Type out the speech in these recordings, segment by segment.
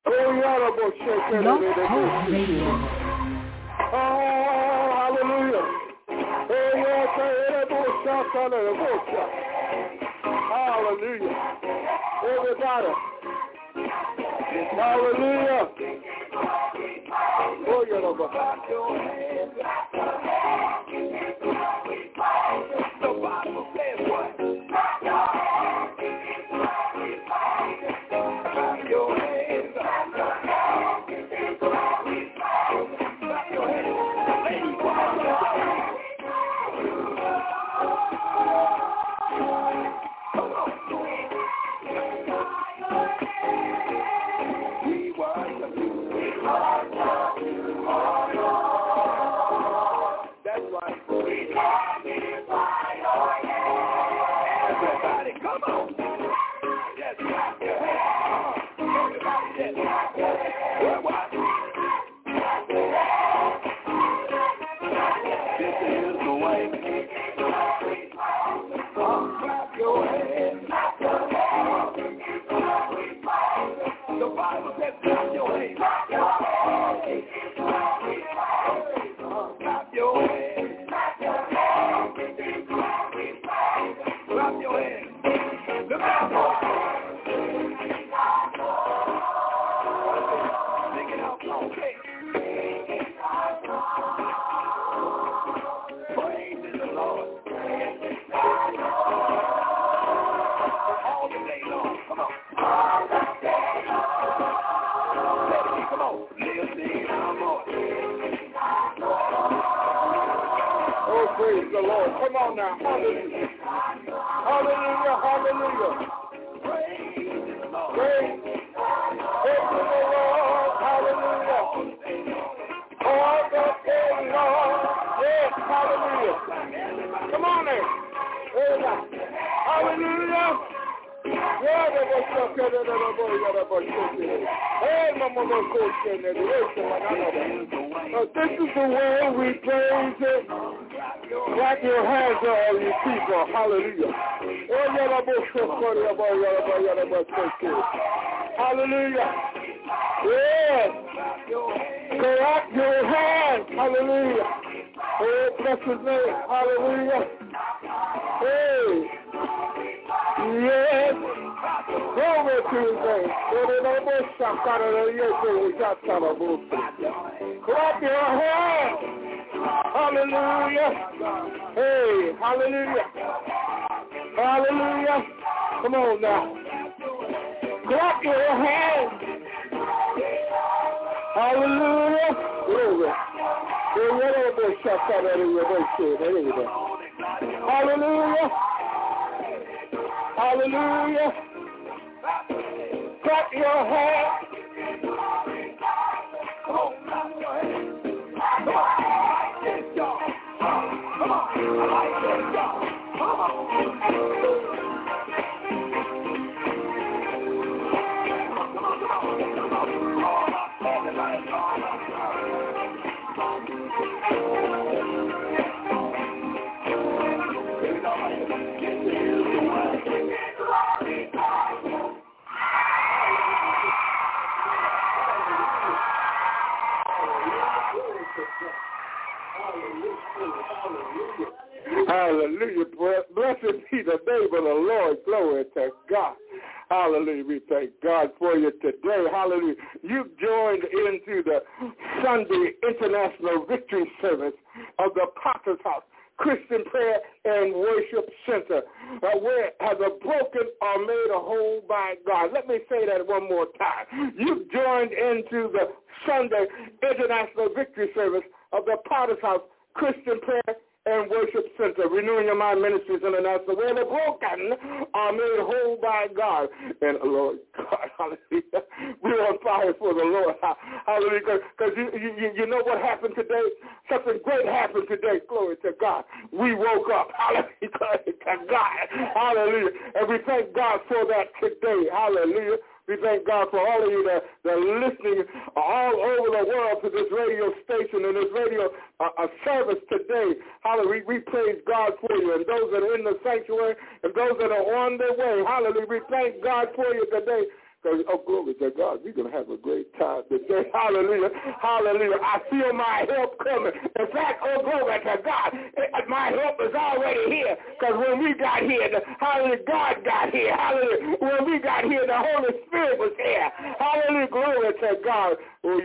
Blog Talk Radio. Oh, hallelujah. Hallelujah. Everybody. Hallelujah. Oh, you're the Bible says what? Clap your hands. Clap your hands. Ladies, come on. That's right. Everybody, come on. Yes, clap your hands. Everybody, yes. What? This is the way. Clap your hands. The Bible says clap your hands. Clap your hands. Clap your hands. Look out, boy. Sing it out, okay. Praise the Lord. All the day long. Come on. Come on. Listen, come on. Oh, praise the Lord. Come on now. Hallelujah. Hallelujah. Hallelujah. Praise the Lord. Praise the Lord. Hallelujah. All the day long. Yes, hallelujah. Come on there. Hallelujah. This is the way we praise it. Clap your hands, all you people. Hallelujah. Hallelujah. Yes. Clap your hands. Hallelujah. Oh, bless his name. Hallelujah. Hey. Yes. Glory to his name. Clap your hands. Hallelujah. Hey, hallelujah. Hallelujah. Come on now. Clap your hands. Hallelujah. Glory. Hallelujah. Hallelujah. Clap your hands. Come on, clap your hands. Come on, I like this, y'all. Come on, I like this, y'all. Come on. Hallelujah. Blessed be the name of the Lord. Glory to God. Hallelujah. We thank God for you today. Hallelujah. You've joined into the Sunday International Victory Service of the Potter's House Christian Prayer and Worship Center, where has a broken are made a whole by God. Let me say that one more time. You've joined into the Sunday International Victory Service of the Potter's House Christian Prayer and Worship Center, Renewing Your Mind Ministries International, where the broken are made whole by God. And Lord God, hallelujah, we're on fire for the Lord. Hallelujah, because you know what happened today? Something great happened today. Glory to God. We woke up. Hallelujah, glory to God. Hallelujah. And we thank God for that today. Hallelujah. We thank God for all of you that are listening all over the world to this radio station and this radio service today. Hallelujah. We praise God for you. And those that are in the sanctuary and those that are on their way. Hallelujah. We thank God for you today. Because, oh, glory to God, we're going to have a great time today. Hallelujah. Hallelujah. I feel my help coming. In fact, oh, glory to God, my help is already here. Because when we got here, hallelujah, God got here. Hallelujah. When we got here, the Holy Spirit was here. Hallelujah. Glory to God. Oh,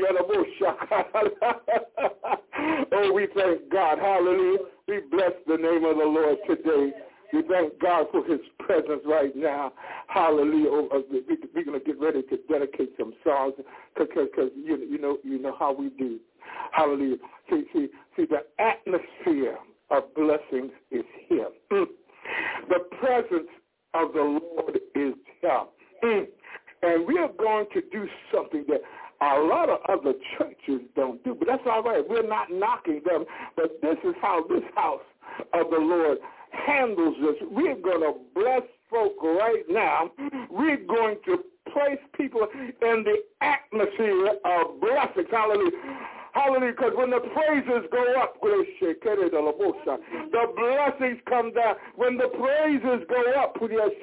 oh, we thank God. Hallelujah. We bless the name of the Lord today. We thank God for his presence right now. Hallelujah. We're going to get ready to dedicate some songs because you know how we do. Hallelujah. See, the atmosphere of blessings is here. The presence of the Lord is here. And we are going to do something that a lot of other churches don't do. But that's all right. We're not knocking them. But this is how this house of the Lord handles this. We're going to bless folk right now. We're going to place people in the atmosphere of blessings. Hallelujah. Hallelujah. Because when the praises go up, the blessings come down. When the praises go up,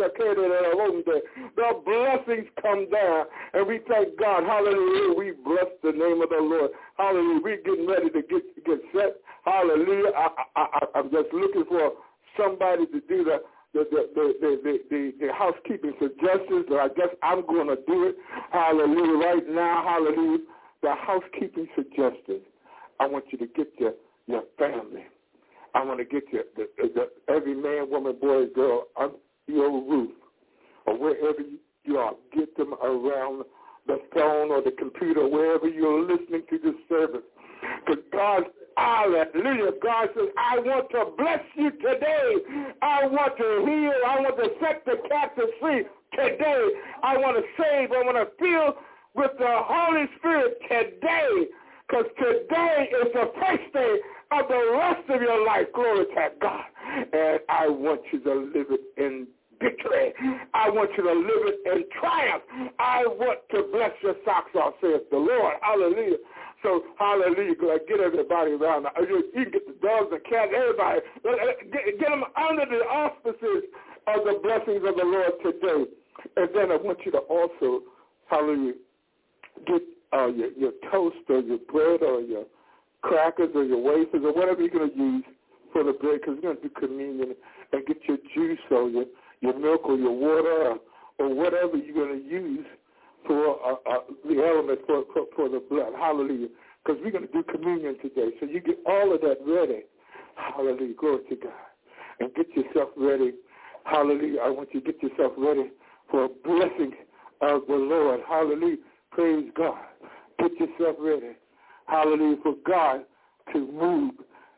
the blessings come down. And we thank God. Hallelujah. We bless the name of the Lord. Hallelujah. We're getting ready to get set. Hallelujah. I'm just looking for somebody to do the housekeeping suggestions. I guess I'm going to do it. Hallelujah. Right now, hallelujah. The housekeeping suggestions. I want you to get your family. I want to get every man, woman, boy, girl under your roof or wherever you are. Get them around the phone or the computer, wherever you're listening to this service. Because God, hallelujah, God says, I want to bless you today. I want to heal. I want to set the captives free today. I want to save. I want to fill with the Holy Spirit today, because today is the first day of the rest of your life. Glory to God. And I want you to live it in victory. I want you to live it in triumph. I want to bless your socks off, says the Lord. Hallelujah. So, hallelujah, get everybody around. You can get the dogs, the cats, everybody. Get them under the auspices of the blessings of the Lord today. And then I want you to also, hallelujah, get your toast or your bread or your crackers or your wafers or whatever you're going to use for the bread, because you're going to do communion, and get your juice or your milk or your water or whatever you're going to use for the element for the blood. Hallelujah. Because we're going to do communion today. So you get all of that ready. Hallelujah. Glory to God. And get yourself ready. Hallelujah. I want you to get yourself ready for a blessing of the Lord. Hallelujah. Praise God. Get yourself ready. Hallelujah. For God to move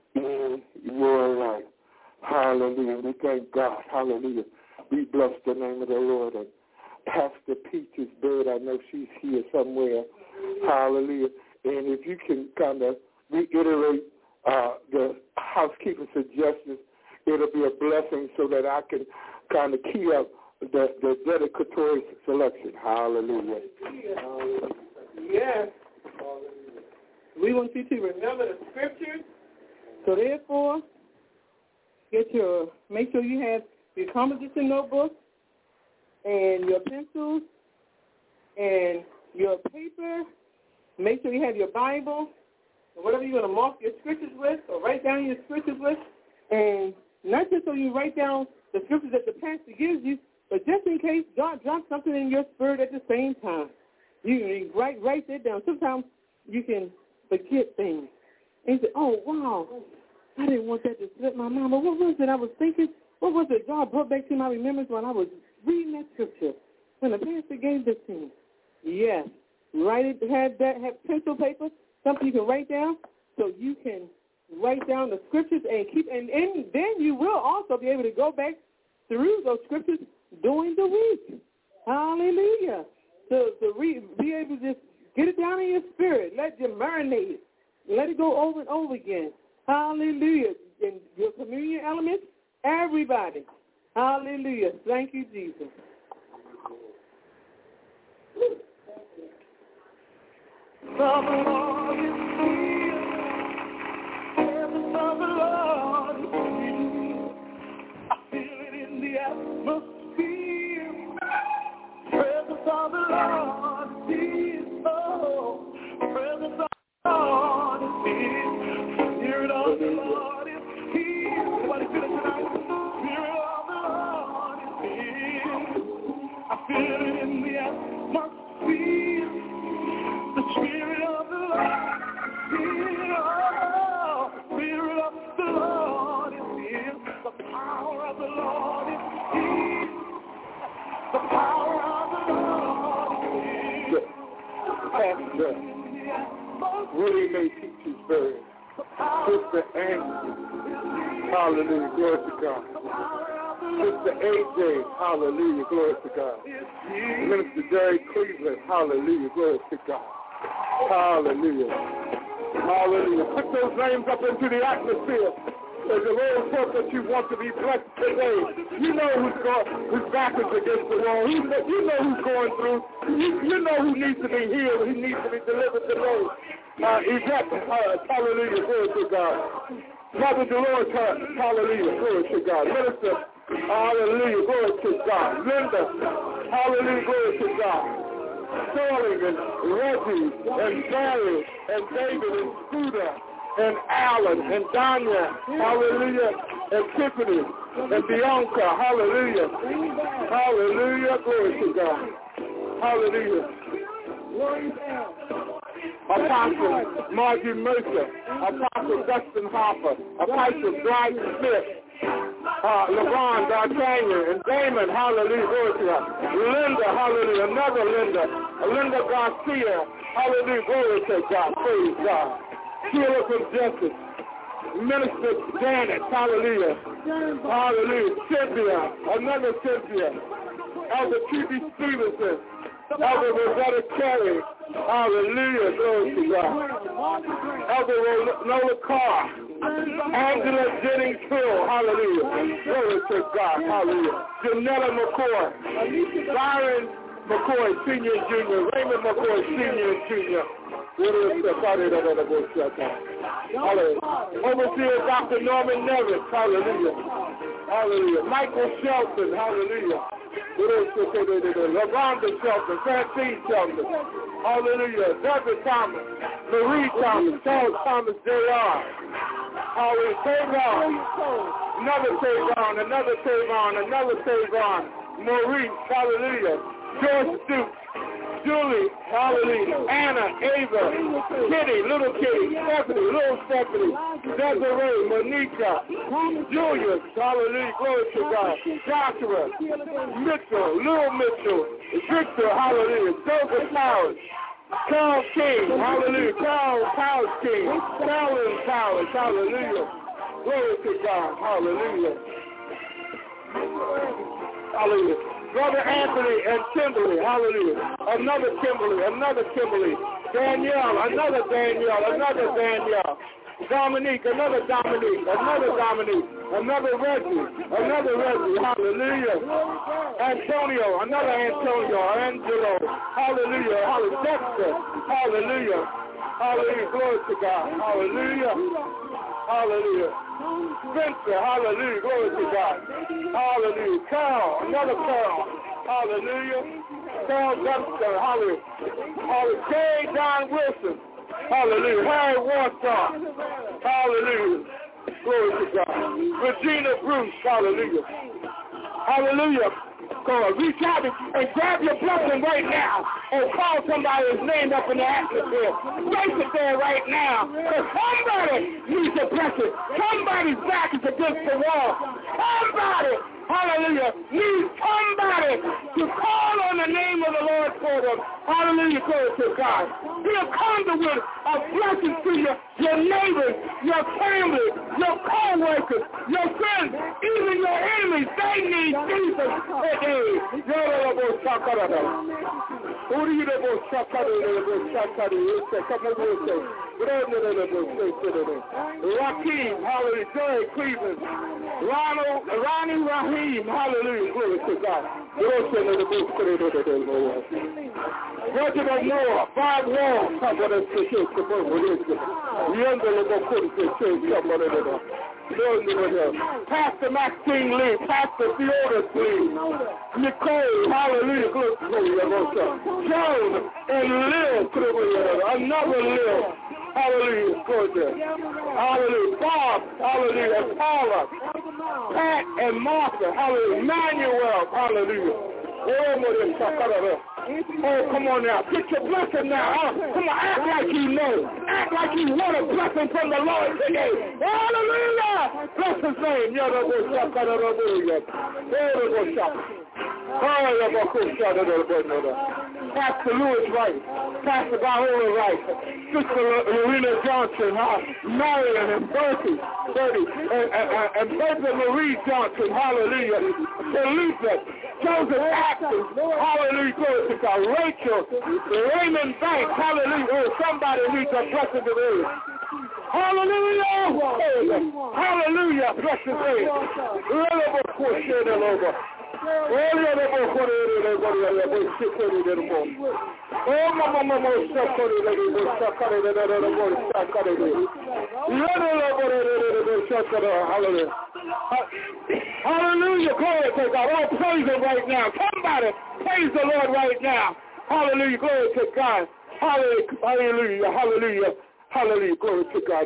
in your life. Hallelujah. We thank God. Hallelujah. We bless the name of the Lord. And Pastor Peach's bird, I know she's here somewhere. Hallelujah. And if you can kind of reiterate the housekeeping suggestions, it'll be a blessing so that I can kind of key up the dedicatory selection. Hallelujah. Yes. We want you to remember the scriptures. So therefore, make sure you have your composition notebook and your pencils and your paper. Make sure you have your Bible or whatever you're going to mark your scriptures with or write down your scriptures with. And not just so you write down the scriptures that the pastor gives you, but just in case God drops something in your spirit at the same time. You write that down. Sometimes you can forget things. And you say, oh, wow, I didn't want that to slip my mind. But what was it I was thinking? What was it God brought back to my remembrance when I was reading that scripture? When the pastor gave this to me. Yes. Write it, have pencil paper, something you can write down, so you can write down the scriptures and then you will also be able to go back through those scriptures during the week. Hallelujah. So be able to just get it down in your spirit. Let you marinate. Let it go over and over again. Hallelujah. And your communion elements, everybody. Hallelujah. Thank you, Jesus. The Lord is here. Presence of the Lord is here. I feel it in the atmosphere. Presence of the Lord. Sister Willie Mae Peachesbury. Sister Angie. Hallelujah. Glory to God. Sister AJ. Hallelujah. Glory to God. Minister Jerry Cleveland. Hallelujah. Glory to God. Hallelujah. Hallelujah. Put those names up into the atmosphere. As the Lord says that you want to be blessed today, you know whose back is against the wall. You know who's going through. You know who needs to be healed, who needs to be delivered today. Yvette, hallelujah, glory to God. Mother Dolores, hallelujah, glory to God. Minister, hallelujah, glory to God. Linda, hallelujah, glory to God. Sterling and Reggie and Barry and David and Scooter and Alan and Danya, hallelujah, and Tiffany and Bianca, hallelujah, hallelujah, glory to God, hallelujah. Apostle Margie Mercer, Apostle Dustin Harper, Apostle Brian Smith, LeBron D'Artagnan, and Damon, hallelujah, glory to God. Linda, hallelujah, another Linda Garcia, hallelujah, glory to God, praise God. Sheila from Justice, Minister Janet, hallelujah, hallelujah, Cynthia, another Cynthia, Elder T.B. Stevenson, Elder Rosetta Cherry, hallelujah, glory to God, Elder Nola Carr, Angela Jennings Hill, hallelujah, glory to God, hallelujah, Janella McCoy, Byron McCoy, Senior and Junior, Raymond McCoy, Senior and Junior, hallelujah. Overseer Dr. Norman Nevis, hallelujah. Hallelujah. Michael Shelton, hallelujah. LaRonda Shelton, Francine Shelton, hallelujah. Deborah Thomas, Marie Thomas, Charles Thomas Jr. Hallelujah. Tavon, another Tavon, Maurice, hallelujah. George Stoops, Julie, hallelujah, Anna, Ava, Kitty, little Kitty, Stephanie, little Stephanie, Desiree, Monica, Julius, hallelujah, glory to God, Joshua, Mitchell, little Mitchell, Victor, hallelujah, Joseph Powers, Carl King, hallelujah, Carl King, Carolyn Powers, hallelujah, glory to God, hallelujah, hallelujah. Brother Anthony and Kimberly, hallelujah. Another Kimberly. Danielle, another Danielle. Dominique, another Reggie, hallelujah. Antonio, another Antonio, Angelo, hallelujah. Dexter, hallelujah. Hallelujah, glory to God, hallelujah. Hallelujah. Spencer, hallelujah, glory to God. Hallelujah. Carol, another Carol. Hallelujah. Carol Dumpster, hallelujah. Hallelujah. K. John Wilson. Hallelujah. Harry Warsaw. Hallelujah. Glory to God. Regina Bruce, hallelujah. Hallelujah. Come on, reach out and grab your blessing right now and call somebody's name up in the atmosphere. Place it there right now. Because somebody needs a blessing. Somebody's back is against the wall. Somebody, hallelujah, needs somebody to call on the name of the Lord for them. Hallelujah, glory to God. Be a conduit of blessings to your neighbors, your family, your co-workers, your friends, even your enemies. They need Jesus today. Raheem, hallelujah, Jerry Cleveland, Ronnie Raheem, hallelujah, glory to God. Reginald Moore, Bob Wall, Pastor Maxine Lee, Pastor Theodore Lee, Nicole, hallelujah, Joan and Lil, another Lil, hallelujah, hallelujah, Bob, hallelujah, Paula, Pat and Martha, hallelujah, Manuel, hallelujah. Oh, come on now. Get your blessing now. Come on, act like you know. Act like you want a blessing from the Lord today. Hallelujah. Bless his name. Pastor Lewis Wright, Pastor Viola Wright, Sister Lorena Johnson, Marion and Bertie, and Bertha Marie Johnson, hallelujah, Felicia, Joseph Atkins, hallelujah, glory to God, Rachel, Raymond Banks, hallelujah, oh, somebody needs a blessing today. Hallelujah! Hallelujah! Bless his name. Hallelujah! Glory to God. Oh, praise him right now. Somebody praise the Lord right now. Hallelujah! Glory to God. Hallelujah! Hallelujah! Hallelujah. Glory to God.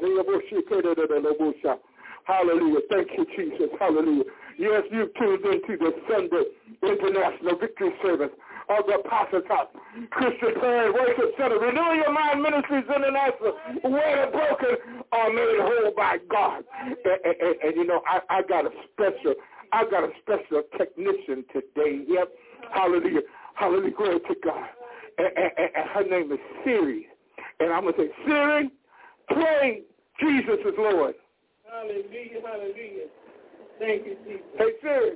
Hallelujah. Thank you, Jesus. Hallelujah. Yes, you've tuned into the Sunday International Victory Service of the Apostles' House Christian Prayer and Worship Center. Renewing Your Mind Ministries International, where the broken are made whole by God. And you know, I got a special technician today. Yep. Hallelujah. Hallelujah. Glory to God. And her name is Siri. And I'm going to say, Siri, play Jesus is Lord. Hallelujah, hallelujah. Thank you, Jesus. Hey, Siri,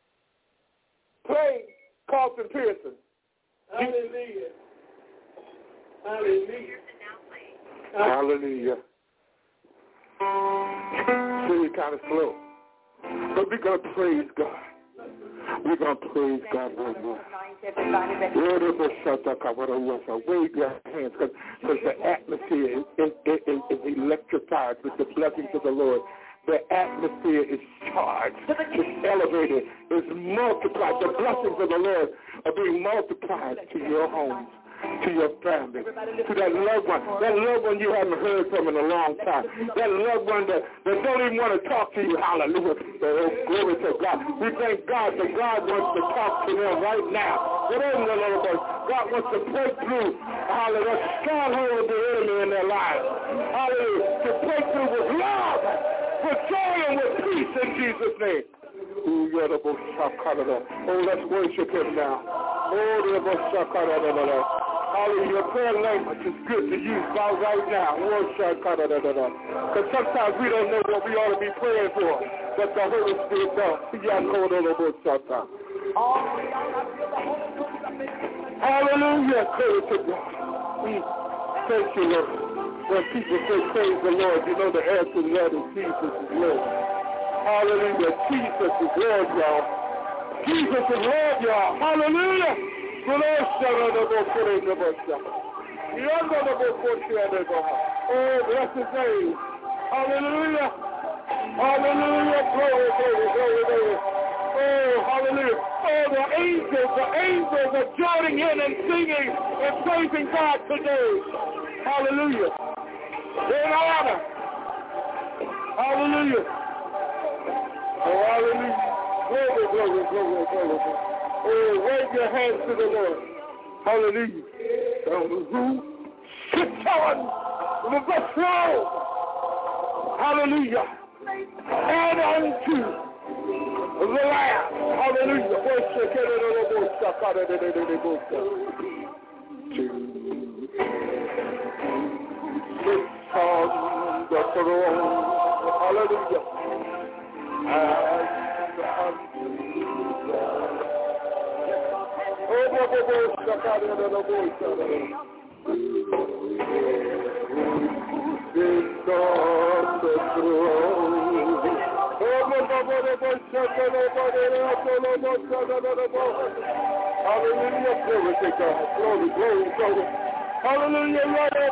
play Carlton Pearson. Hallelujah. Hallelujah. Hallelujah. Siri kind of slow. But we're going to praise God. We're going to praise God right now. Wave your hands because the atmosphere is electrified with the blessings of the Lord. The atmosphere is charged, it's elevated, it's multiplied. The blessings of the Lord are being multiplied to your homes, to your family, to that loved one you haven't heard from in a long time, that loved one that don't even want to talk to you. Hallelujah. Glory to God. We thank God that God wants to talk to them right now. God wants to break through, hallelujah, the stronghold of the enemy in their lives. Hallelujah. To break through with love, with joy, and with peace in Jesus' name. Oh, let's worship him now. Hallelujah. Your prayer language is good to use right now. Because sometimes we don't know what we ought to be praying for, but the Holy Spirit does. Hallelujah. Glory to God. Thank you, Lord. When people say praise the Lord, you know the answer to that is Jesus is Lord. Hallelujah. Jesus is Lord, y'all. Jesus is Lord, y'all. Hallelujah. Oh, bless his name. Hallelujah. Hallelujah. Glory, glory, glory, glory. Oh, hallelujah. Oh, the angels are joining in and singing and praising God today. Hallelujah. In honor. Hallelujah. Oh, hallelujah. Glory, glory, glory, glory. Oh, wave your hands to the Lord. Hallelujah. Who sits on the throne. Hallelujah. And unto the Lamb. Hallelujah. Worship sits on the throne. Hallelujah. Hallelujah, glory to God. Glory, glory, glory. Hallelujah,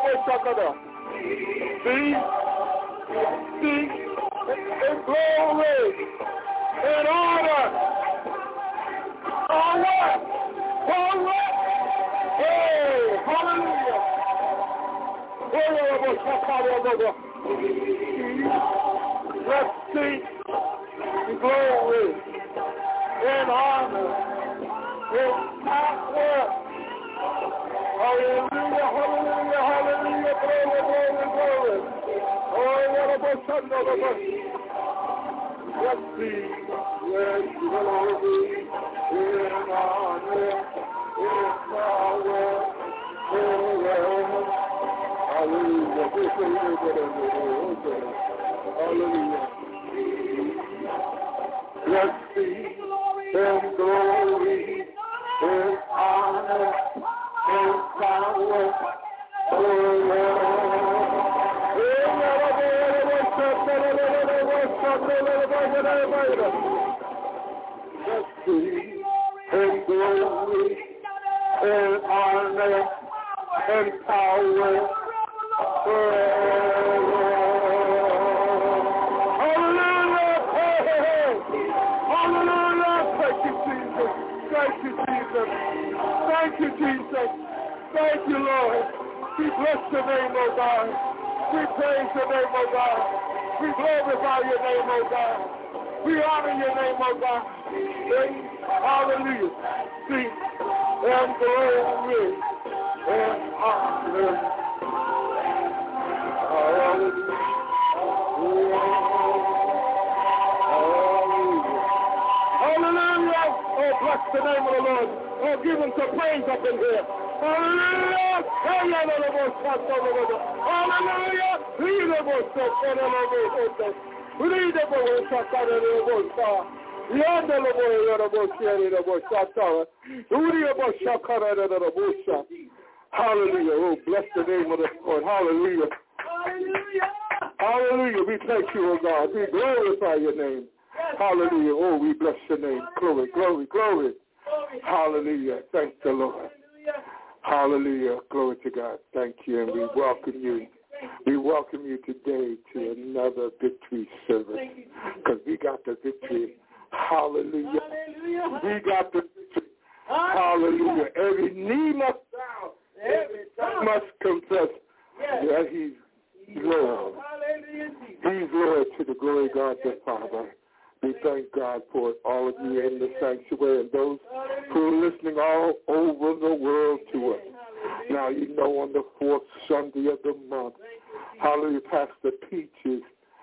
see, in glory, in honor. All right. Hey, hallelujah. Let's see in glory, in honor, in power. Hallelujah, hallelujah, hallelujah, glory, glory, glory. Oh, what about Sunday? Let's see, yes, glory, in honor, Hallelujah. Let's see in glory, in honor, in power, let's see in glory, in honor, in power, Thank you, Jesus. Thank you, Jesus. Thank you, Lord. We bless your name, O God. We praise your name, O God. We glorify your name, O God. We honor your name, O God. Hallelujah. See, and glory and honor. Hallelujah. Hallelujah. Oh, bless the name of the Lord. Oh, give him some praise up in here. Hallelujah. Hallelujah. Hallelujah. Oh, bless the name of the Lord. Hallelujah. Hallelujah. Hallelujah. We thank you, oh God. We glorify your name. Hallelujah. Oh, we bless your name. Glory, glory, glory. Hallelujah. Thank the Lord. Hallelujah. Glory to God. Thank you. And we welcome you. We welcome you today to another victory service because we got the victory. Hallelujah. We got the victory. Hallelujah. Every knee must bow. Every tongue must confess that he's Lord. He's Lord to the glory of God the Father. We thank God for all of you in the sanctuary and those who are listening all over the world to us. Now, you know, on the fourth Sunday of the month, hallelujah, Pastor Peaches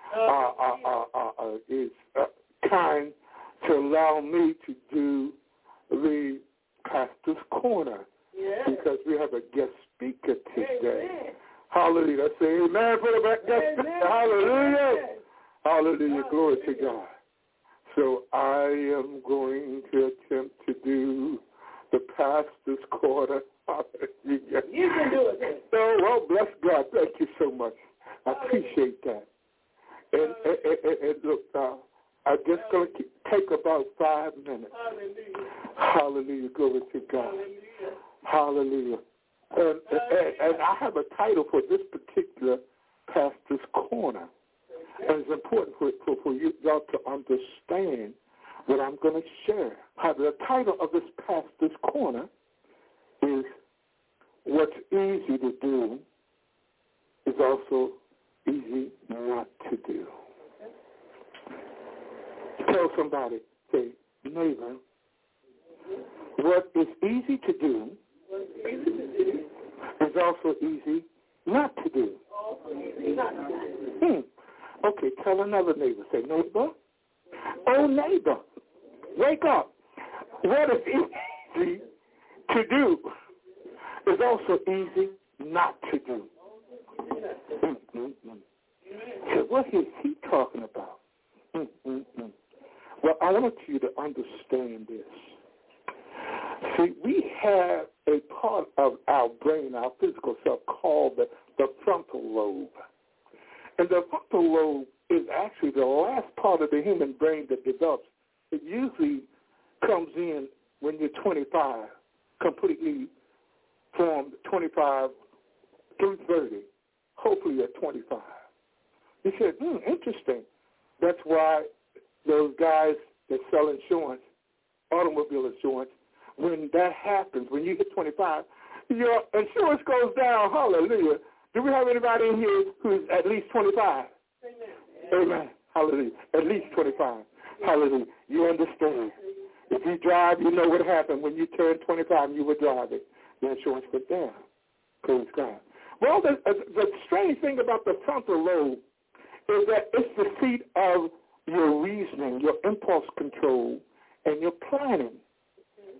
is kind to allow me to do the Pastor's Corner because we have a guest speaker today. Hallelujah. Let's say amen for the guest speaker. Hallelujah. Hallelujah. Glory to God. So I am going to attempt to do the Pastor's Corner. Hallelujah. You can do it. Oh, well, bless God. Thank you so much. I appreciate that. And look, I'm just going to take about 5 minutes. Hallelujah. Glory to God. Hallelujah. And I have a title for this particular Pastor's Corner. And it's important for you y'all to understand what I'm going to share. The title of this Pastor's Corner is What's Easy to Do is Also Easy Not to Do. Tell somebody, say, neighbor, what is easy to do is also easy not to do. Okay, tell another neighbor. Say, neighbor, oh, neighbor, wake up. What is easy to do is also easy not to do. So what is he talking about? Well, I want you to understand this. See, we have a part of our brain, our physical self, called the frontal lobe. And the frontal lobe is actually the last part of the human brain that develops. It usually comes in when you're 25, completely formed 25 through 30, hopefully at 25. He said, interesting. That's why those guys that sell insurance, automobile insurance, when that happens, when you hit 25, your insurance goes down. Hallelujah. Do we have anybody in here who's at least 25? Amen. Hallelujah. At least 25. Hallelujah. You understand. If you drive, you know what happened. When you turn 25, you were driving. The insurance went down. Praise God. Well, the strange thing about the frontal lobe is that it's the seat of your reasoning, your impulse control, and your planning.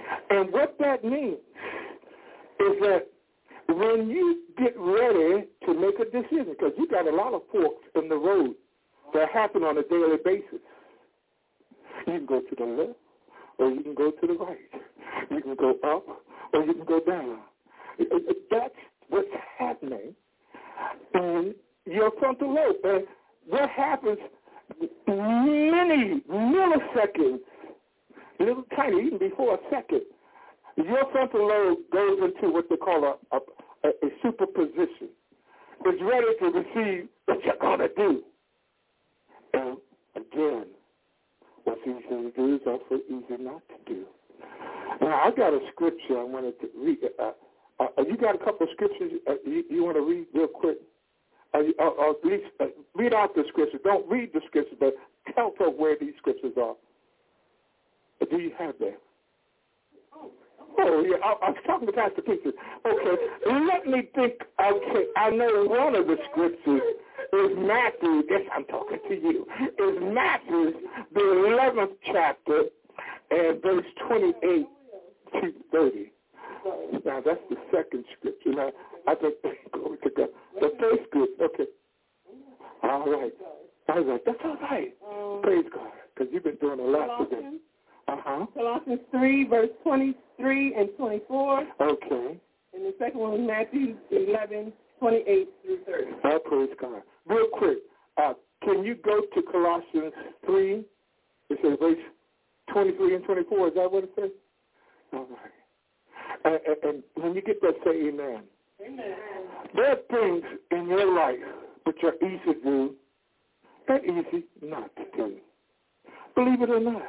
And what that means is that when you get ready to make a decision, because you got a lot of forks in the road that happen on a daily basis. You can go to the left or you can go to the right. You can go up or you can go down. That's what's happening in your frontal lobe. And what happens many milliseconds, little tiny, even before a second, your frontal lobe goes into what they call a superposition. It's ready to receive what you're going to do. And again, what's easy to do is also easy not to do. Now, I got a scripture I wanted to read. You got a couple of scriptures you want to read real quick? Or at least read out the scripture. Don't read the scripture, but tell folks where these scriptures are. Do you have that? Oh, yeah, I was talking to Pastor Peter. Okay, let me think. Okay, I know one of the scriptures is Matthew. Yes, I'm talking to you. Is Matthew, the 11th chapter, and verse 28 to 30. Now, that's the second scripture. Now, I think, glory to God. The first scripture, okay. All right. That's all right. Praise God, because you've been doing a lot today. Colossians 3, verse 23 and 24. Okay. And the second one is Matthew 11, 28 through 30. Oh, praise God. Real quick, can you go to Colossians 3? It says verse 23 and 24. Is that what it says? All right. And when you get that, say amen. Amen. There are things in your life which are easy to do and easy not to do. Believe it or not.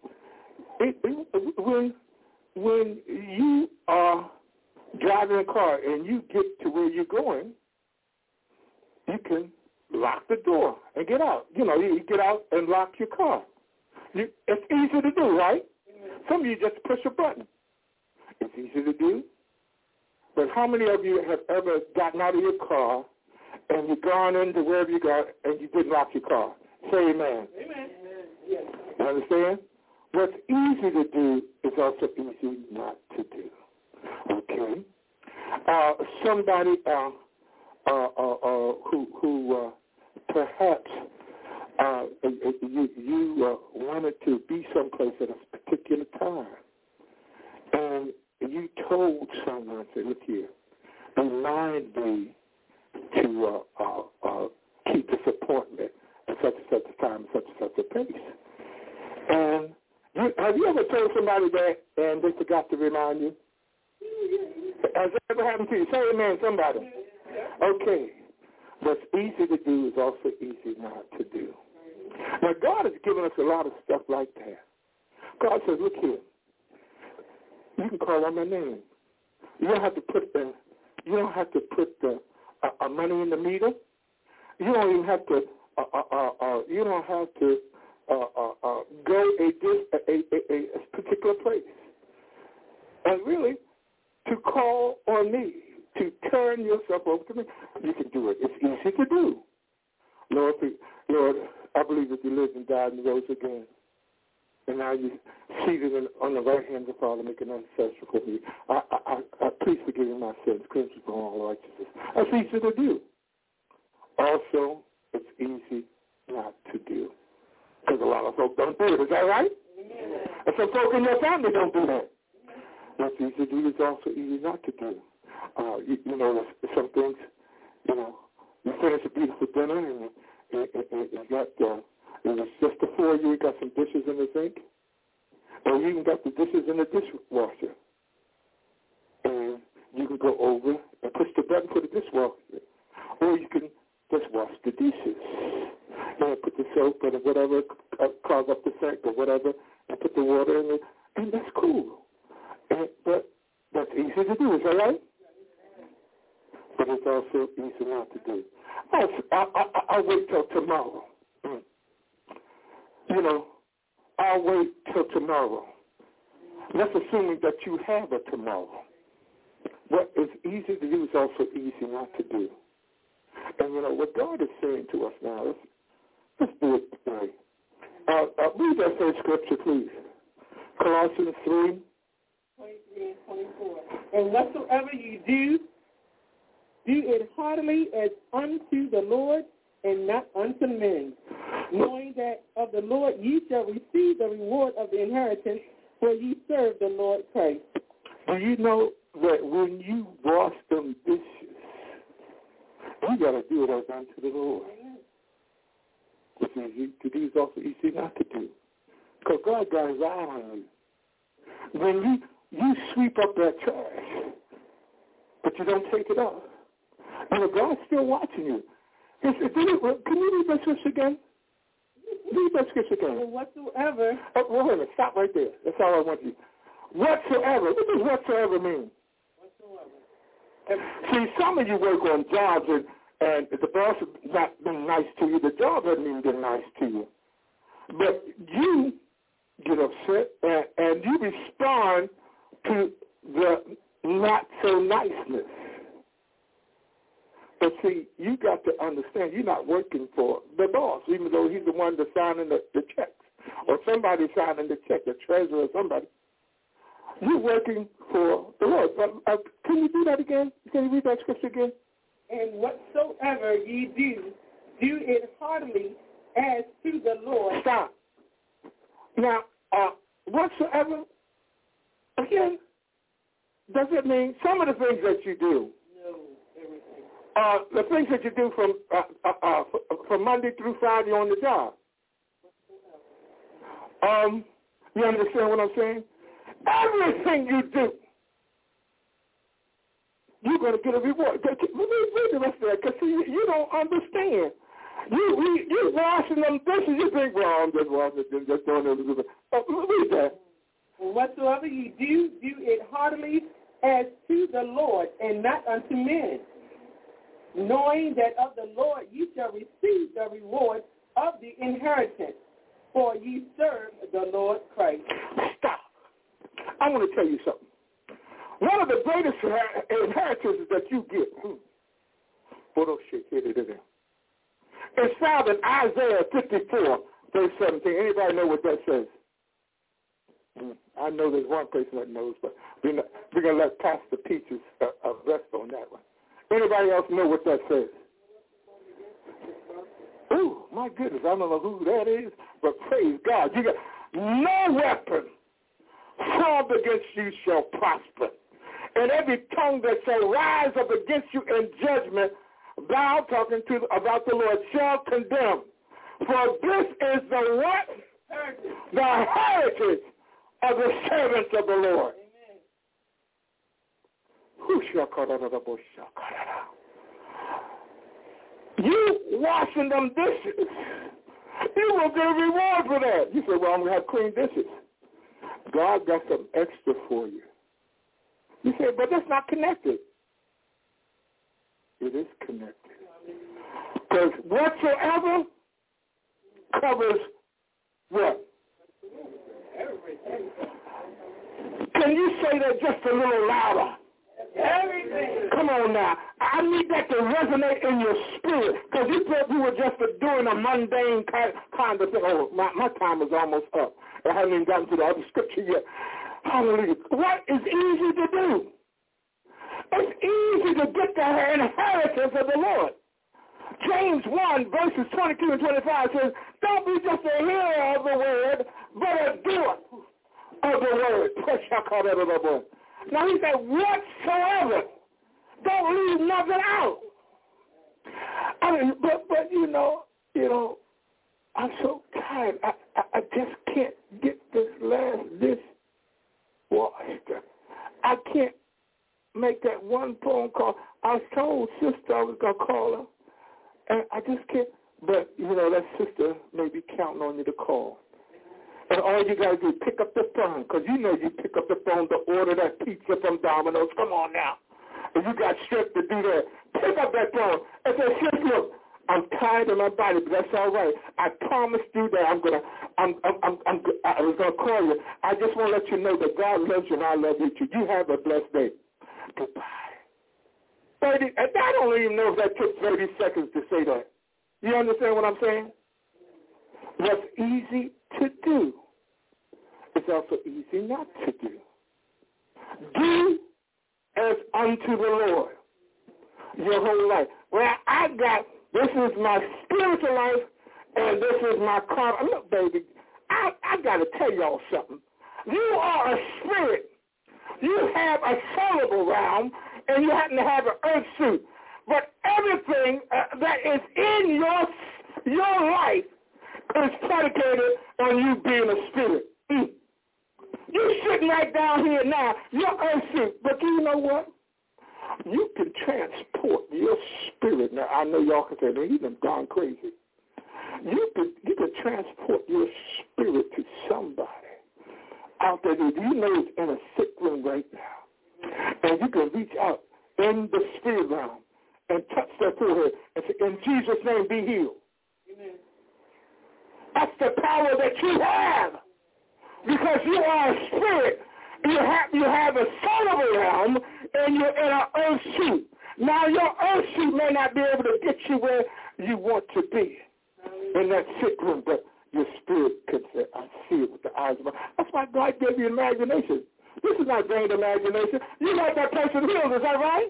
When you are driving a car and you get to where you're going, you can lock the door and get out. You know, you get out and lock your car. It's easy to do, right? Some of you just push a button. It's easy to do. But how many of you have ever gotten out of your car and you've gone into wherever you got and you didn't lock your car? Say amen. Amen. Yes. You understand? What's easy to do is also easy not to do. Okay? Somebody who perhaps you wanted to be someplace at a particular time, and you told someone, say, look here, remind me to keep this appointment at such and such a time, such and such a pace. And have you ever told somebody that and they forgot to remind you? Has that ever happened to you? Say amen, somebody. Okay. What's easy to do is also easy not to do. Now, God has given us a lot of stuff like that. God says, look here. You can call on my name. You don't have to put the money in the meter. You don't even have to go a particular place. And really, to call on me, to turn yourself over to me, you can do it. It's easy to do. Lord, I believe that you lived and died and rose again. And now you're seated on the right hand of the Father, making intercession for me. I please forgive me my sins, cleanse me from all righteousness. That's easy to do. Also, it's easy not to do. Because a lot of folks don't do it. Is that right? Amen. And some folks in your family don't do that. What's easy to do is also easy not to do. You know, some things, you know, you finish a beautiful dinner and you got, and it's just the four of you, got some dishes in the sink, or you even got the dishes in the dishwasher. And you can go over and push the button for the dishwasher. Or you can just wash the dishes. And put the soap and whatever, clog up the sink or whatever, and put the water in it, and that's cool. But that's easy to do, is that right? But it's also easy not to do. I'll wait till tomorrow. You know, I'll wait till tomorrow. That's assuming that you have a tomorrow. What is easy to do is also easy not to do. And, you know, what God is saying to us now, let's do it today. Read that same scripture, please. Colossians 3, 23 and 24. And whatsoever you do, do it heartily as unto the Lord and not unto men, knowing that of the Lord ye shall receive the reward of the inheritance, for ye serve the Lord Christ. Do you know that when you wash them dishes, you got to do it as unto the Lord? Which is to do is also easy not to do. Because God got his eye on you. When you sweep up that trash, but you don't take it up, and God's still watching you. Can you read that scripture again? Read that scripture again. And whatsoever. Oh, wait a minute. Stop right there. That's all I want you. Whatsoever. What does whatsoever mean? Whatsoever. See, some of you work on jobs and the boss has not been nice to you. The job hasn't even been nice to you. But you get upset and you respond to the not so niceness. But see, you got to understand you're not working for the boss, even though he's the one that's signing the checks. Or somebody signing the check, the treasurer or somebody. You're working for the Lord. Can you do that again? Can you read that scripture again? And whatsoever ye do, do it heartily as to the Lord. Stop. Now, whatsoever, again, does it mean some of the things that you do? No, everything. The things that you do from Monday through Friday on the job. You understand what I'm saying? Everything you do, you're going to get a reward. Read the rest of that, because you don't understand. You washing them dishes, you think, well, I'm just washing it, just doing it. Read that. Whatsoever you do, do it heartily as to the Lord, and not unto men, knowing that of the Lord ye shall receive the reward of the inheritance, for ye serve the Lord Christ. Stop. I want to tell you something. One of the greatest inheritances that you get, it's found in Isaiah 54, verse 17. Anybody know what that says? I know there's one person that knows, but we're going to let Pastor Peaches rest on that one. Anybody else know what that says? Oh, my goodness, I don't know who that is, but praise God. You got no weapon formed against you shall prosper. And every tongue that shall rise up against you in judgment, thou talking about the Lord, shall condemn. For this is the what? The heritage of the servants of the Lord. You washing them dishes, you will get a reward for that. You say, well, I'm going to have clean dishes. God got some extra for you. You say, but that's not connected. It is connected. Because whatsoever covers what? Can you say that just a little louder? Everything. Come on now. I need that to resonate in your spirit, because you thought you were just doing a mundane kind of thing. Oh, my time is almost up. I haven't even gotten to the other scripture yet. Hallelujah. What is easy to do? It's easy to get the inheritance of the Lord. James 1, verses 22 and 25 says, don't be just a hearer of the word, but a doer of the word. Now he said, whatsoever. Don't leave nothing out. I mean, but you know, I'm so tired. I just can't get this washed. I can't make that one phone call. I told sister I was going to call her, and I just can't. But, that sister may be counting on you to call. And all you got to do is pick up the phone, because you pick up the phone to order that pizza from Domino's. Come on now. And you got strength to do that. Pick up that phone and say, sis, look, I'm tired of my body, but that's all right. I promised you that I was gonna call you. I just want to let you know that God loves you and I love you too. You have a blessed day. Goodbye. 30, and I don't even know if that took 30 seconds to say that. You understand what I'm saying? What's easy to do is also easy not to do. Do as unto the Lord your whole life. Well, this is my spiritual life, and this is my carnal. Look, baby, I got to tell y'all something. You are a spirit. You have a soulable realm, and you happen to have an earth suit. But everything that is in your life is predicated on you being a spirit. You're sitting right down here now, your earth suit. But you know what? You can transport your spirit. Now, I know y'all can say, man, he's gone crazy. You can transport your spirit to somebody out there that you know is in a sick room right now. And you can reach out in the spirit realm and touch their forehead and say, in Jesus' name, be healed. Amen. That's the power that you have. Because you are a spirit. You have a solar realm, and you're in an earth suit. Now, your earth suit may not be able to get you where you want to be in that sick room, but your spirit can say, I see it with the eyes of my. That's why God gave you imagination. This is not vain imagination. You got that person healed, is that right?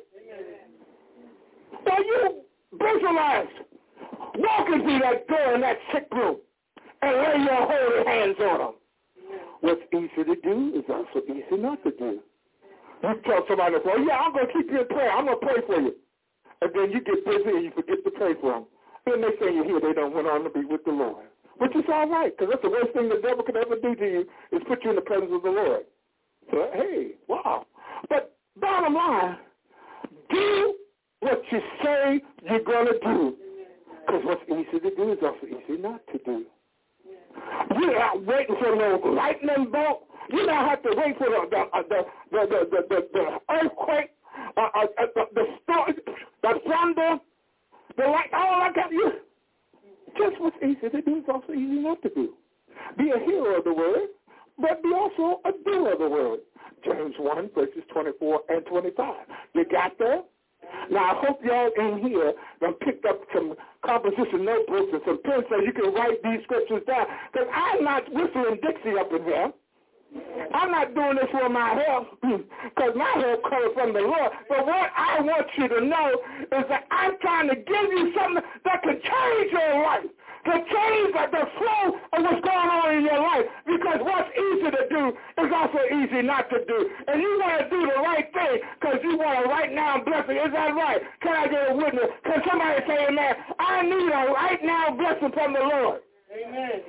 So you visualize walking through that door in that sick room and lay your holy hands on them. What's easy to do is also easy not to do. You tell somebody, well, yeah, I'm going to keep you in prayer. I'm going to pray for you. And then you get busy and you forget to pray for them. And next thing you hear, they don't went on to be with the Lord. Which is all right, because that's the worst thing the devil could ever do to you is put you in the presence of the Lord. So, hey, wow. But bottom line, do what you say you're going to do. Because what's easy to do is also easy not to do. You're not waiting for no lightning bolt. You don't have to wait for the earthquake, the storm, the thunder, the light. All I got you. Just what's easy to do is also easy not to do. Be a hearer of the word, but be also a doer of the word. James 1, verses 24 and 25. You got that? Now, I hope y'all in here done picked up some composition notebooks and some pens so you can write these scriptures down. Because I'm not whistling Dixie up in here. I'm not doing this for my help, because my help comes from the Lord. But what I want you to know is that I'm trying to give you something that can change your life, to change the flow of what's going on in your life. Because what's easy to do is also easy not to do. And you want to do the right thing because you want a right now blessing. Is that right? Can I get a witness? Can somebody say amen? I need a right now blessing from the Lord. Amen.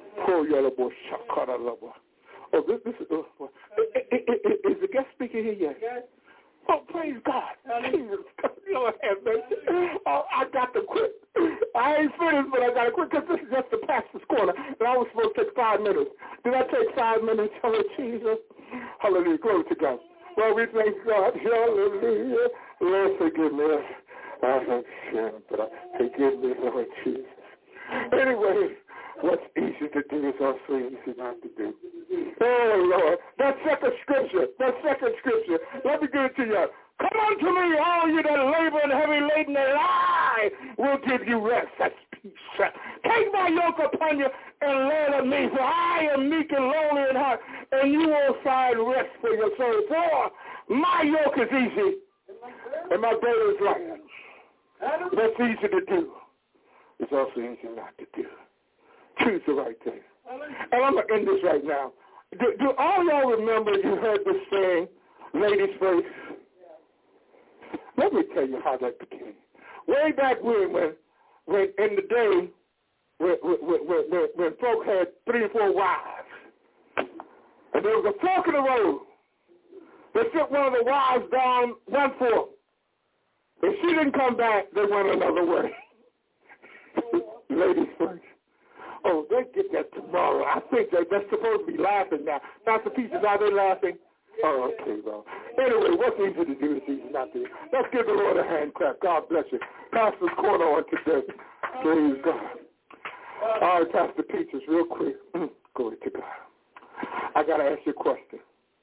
Oh, this is, is the guest speaker here yet? Yes. Oh, praise God. Jesus, Lord have mercy. Oh, I got to quit. I ain't finished, but I got to quit because this is just the pastor's corner, and I was supposed to take 5 minutes. Did I take 5 minutes? Oh, Jesus. Hallelujah. Glory to God. Well, we thank God. Hallelujah. Lord, forgive me. I have sinned, but forgive me, Lord Jesus. Anyway, what's easy to do is also easy not to do. Oh, Lord. That second scripture. Let me give it to you. Come unto me, all you that labor and heavy laden, and I will give you rest. That's peace. Take my yoke upon you and learn of me, for I am meek and lowly in heart, and you will find rest for your soul. For my yoke is easy, and my burden is light. That's easy to do. It's also easy not to do. Choose the right thing. And I'm going to end this right now. Do all y'all remember you heard this saying, ladies first? Let me tell you how that began. Way back when in the day, when folk had 3 or 4 wives, and there was a fork in the road. They sent one of the wives down one fork. If she didn't come back, they went another way. Ladies first. Oh, they get that tomorrow. I think they're supposed to be laughing now. Pastor Peaches, are they laughing? Oh, okay, well. Anyway, what's easy to do is easy not to do. Let's give the Lord a hand clap. God bless you. Pastor's corner on today. Praise God. All right, Pastor Peaches, real quick. Glory to God. I got to ask you a question.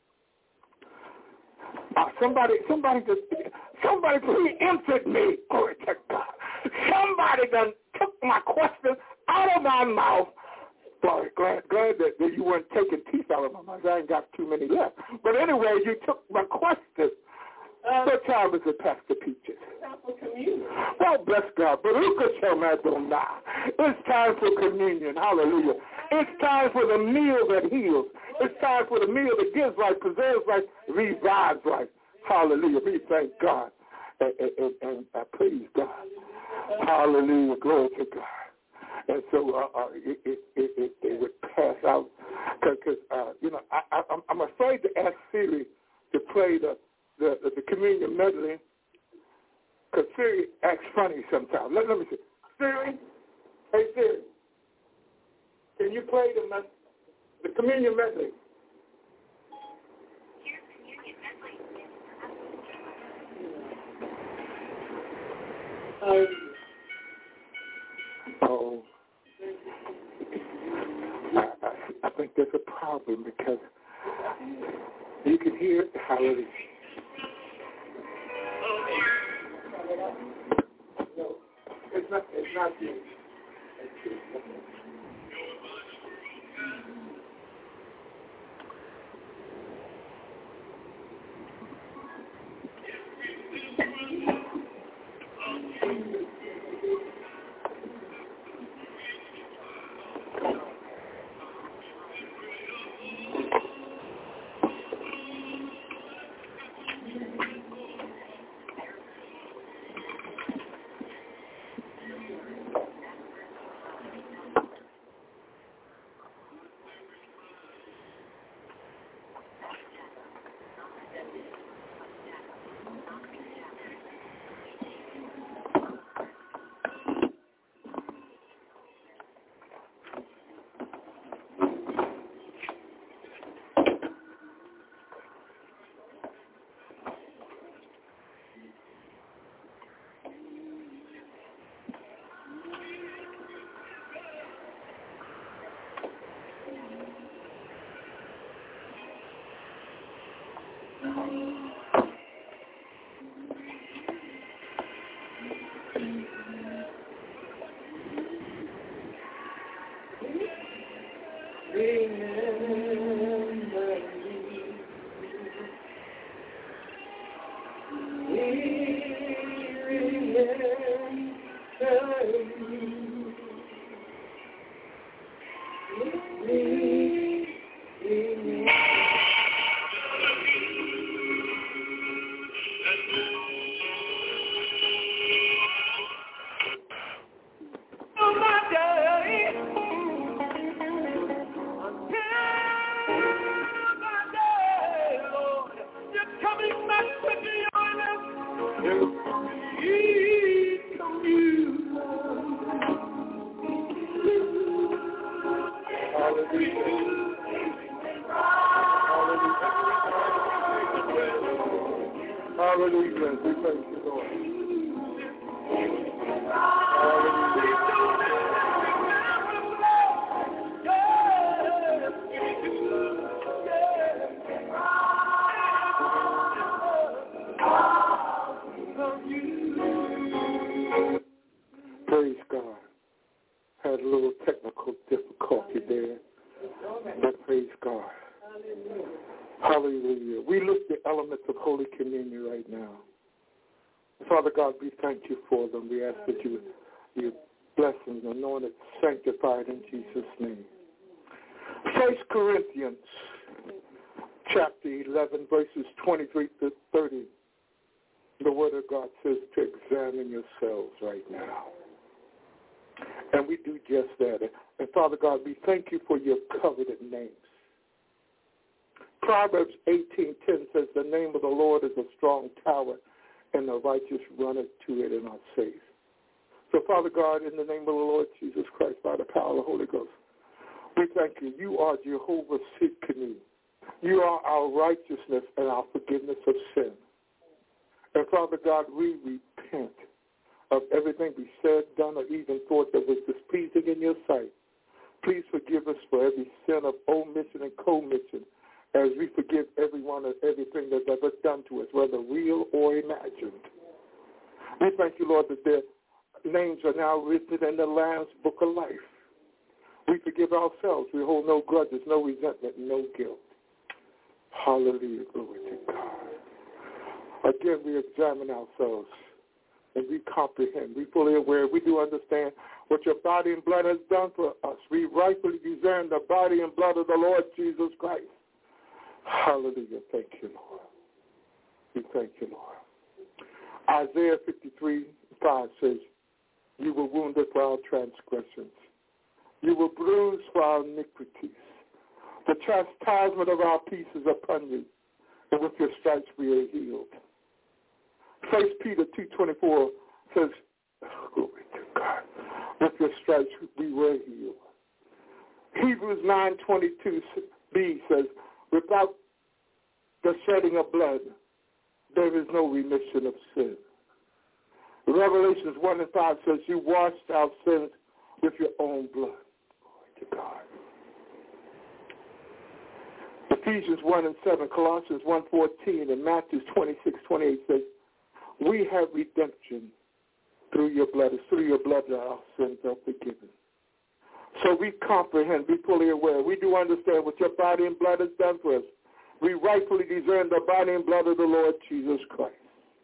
Somebody preempted me. Glory to God. Somebody done took my question out of my mouth. Glory, glad said that you weren't taking teeth out of my mouth. I ain't got too many left. But anyway, you took my question. What time is it, Pastor Peaches? Time for communion. Oh, bless God. It's time for communion. Hallelujah. It's time for the meal that heals. It's time for the meal that gives life, preserves life, revives life. Hallelujah. We thank God. And I praise God. Hallelujah. Glory to God. And so if they would pass out, because I'm afraid to ask Siri to play the communion medley, because Siri acts funny sometimes. Let me see. Siri, hey Siri, can you play the communion medley? Oh, I think there's a problem because you can hear how it is. No, it's not you. Hallelujah. We thank you, Lord. Praise God. Had a little technical difficulty there, but praise God. Hallelujah. We look at the elements of Holy Communion right now. Father God, we thank you for them. We ask that you bless them, anoint it, sanctified in Jesus' name. 1 Corinthians chapter 11, verses 23 to 30. The Word of God says to examine yourselves right now. And we do just that. And Father God, we thank you for your coveted names. Proverbs 18:10 says, the name of the Lord is a strong tower, and the righteous runneth to it and are safe. So, Father God, in the name of the Lord Jesus Christ, by the power of the Holy Ghost, we thank you. You are Jehovah Sidkenu. You are our righteousness and our forgiveness of sin. And, Father God, we repent of everything we said, done, or even thought that was displeasing in your sight. Please forgive us for every sin of omission and commission, as we forgive everyone and everything that's ever done to us, whether real or imagined. We thank you, Lord, that their names are now written in the Lamb's Book of Life. We forgive ourselves. We hold no grudges, no resentment, no guilt. Hallelujah. Glory to God. Again, we examine ourselves and we comprehend. We fully aware. We do understand what your body and blood has done for us. We rightfully discern the body and blood of the Lord Jesus Christ. Hallelujah. Thank you, Lord. We thank you, Lord. Isaiah 53:5 says, you were wounded for our transgressions. You were bruised for our iniquities. The chastisement of our peace is upon you, and with your stripes we are healed. 1 Peter 2:24 says, glory to God, with your stripes we were healed. Hebrews 9:22b says, without the shedding of blood, there is no remission of sin. Revelations 1:5 says, you washed our sins with your own blood. Glory to God. Ephesians 1:7, Colossians 1:14, and Matthew 26:28 says, we have redemption through your blood. It's through your blood that our sins are forgiven. So we comprehend, be fully aware. We do understand what your body and blood has done for us. We rightfully discern the body and blood of the Lord Jesus Christ.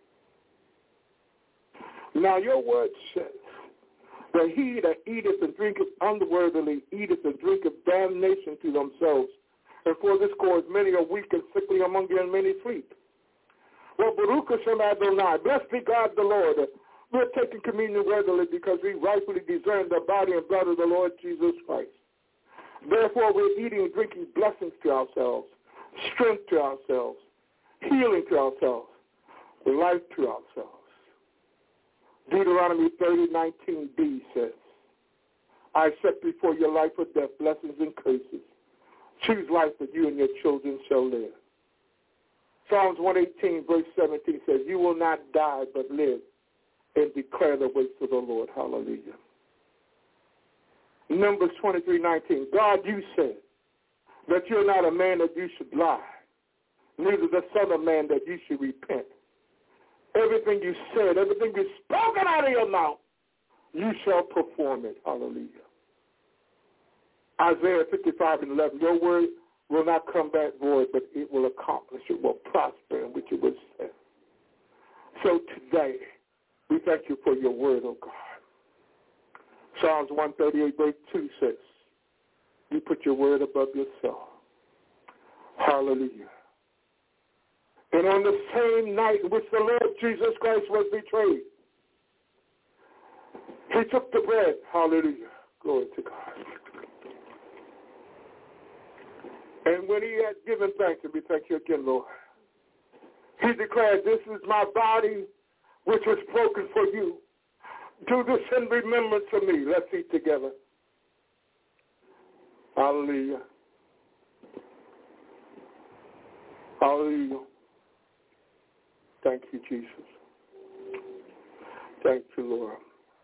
Now your word says that he that eateth and drinketh unworthily eateth and drinketh damnation to themselves. And for this cause many are weak and sickly among you, and many sleep. Well, Baruch Hashem Adonai, blessed be God the Lord. We're taking communion regularly because we rightfully discern the body and blood of the Lord Jesus Christ. Therefore, we're eating and drinking blessings to ourselves, strength to ourselves, healing to ourselves, life to ourselves. Deuteronomy 30:19b says, I set before your life or death, blessings and curses. Choose life that you and your children shall live. Psalms 118, verse 17 says, you will not die but live and declare the works of the Lord. Hallelujah. Numbers 23:19, God, you said that you're not a man that you should lie, neither the son of man that you should repent. Everything you said, everything you've spoken out of your mouth, you shall perform it. Hallelujah. Isaiah 55:11, your word will not come back void, but it will accomplish, it will prosper in which it was sent. So today, we thank you for your word, oh God. Psalms 138, verse 2 says, you put your word above yourself. Hallelujah. And on the same night in which the Lord Jesus Christ was betrayed, he took the bread. Hallelujah. Glory to God. And when he had given thanks, and we thank you again, Lord, he declared, this is my body which was broken for you. Do this in remembrance of me. Let's eat together. Hallelujah. Hallelujah. Thank you, Jesus. Thank you, Lord.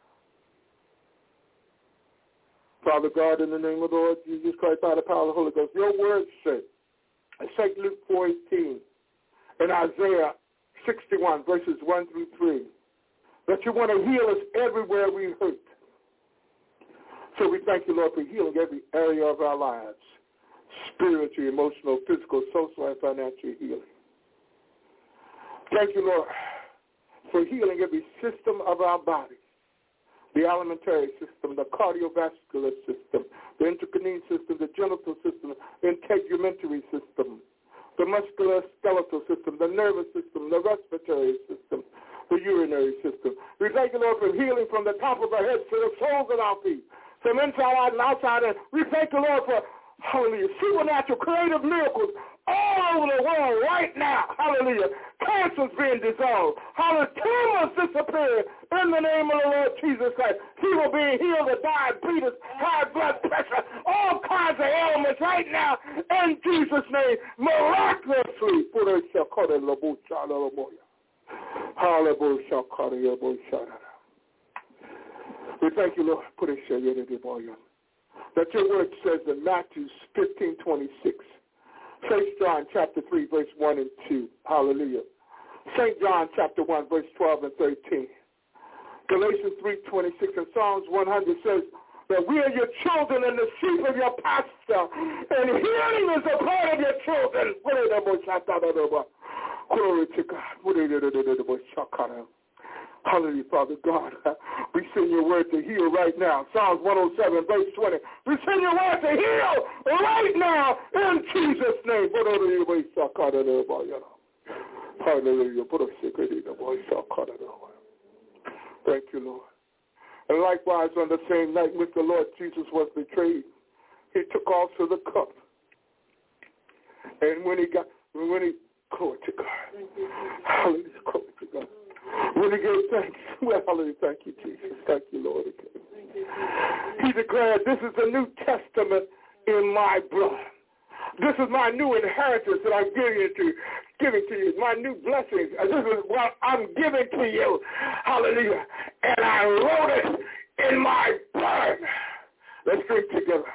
Father God, in the name of the Lord Jesus Christ, by the power of the Holy Ghost, your word said, in St. Luke 4:18, and Isaiah 61, verses 1 through 3, that you want to heal us everywhere we hurt. So we thank you, Lord, for healing every area of our lives, spiritual, emotional, physical, social, and financial healing. Thank you, Lord, for healing every system of our body, the alimentary system, the cardiovascular system, the endocrine system, the genital system, the integumentary system, the musculoskeletal system, the nervous system, the respiratory system, the urinary system. We thank you, Lord, for healing from the top of our heads to the soles of our feet, from inside out and outside in. We thank you, Lord, for, hallelujah, supernatural creative miracles all over the world right now. Hallelujah. Cancer's being dissolved. Hallelujah. Tumors disappearing in the name of the Lord Jesus Christ. People being healed of diabetes, high blood pressure, all kinds of ailments right now in Jesus' name. Miraculously. We thank you, Lord, that your word says in Matthew 15:26, St. John chapter 3, verse 1 and 2. Hallelujah. St. John chapter 1, verse 12 and 13. Galatians 3:26 and Psalms 100 says, that we are your children and the sheep of your pastor, and healing is a part of your children. Glory to God. Hallelujah, Father God. We send your word to heal right now. Psalms 107, verse 20. We send your word to heal right now in Jesus' name. Hallelujah. Thank you, Lord. And likewise, on the same night which the Lord Jesus was betrayed, he took also the cup. And when he glory to God. Hallelujah, glory to God. When he gave thanks, well, hallelujah, thank you, Jesus. Thank you, Lord. He declared, this is the New Testament in my blood. This is my new inheritance that I'm giving to you. My new blessings. And this is what I'm giving to you. Hallelujah. And I wrote it in my blood. Let's drink together.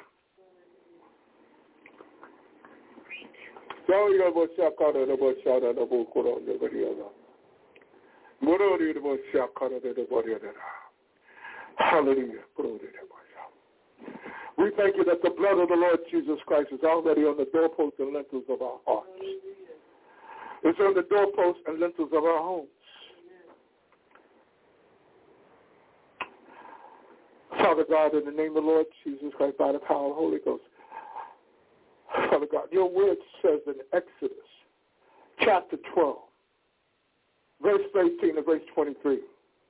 Hallelujah. We thank you that the blood of the Lord Jesus Christ is already on the doorposts and lintels of our hearts. It's on the doorposts and lintels of our homes. Father God, in the name of the Lord Jesus Christ, by the power of the Holy Ghost, Father God, your word says in Exodus chapter 12, verse 13 and verse 23,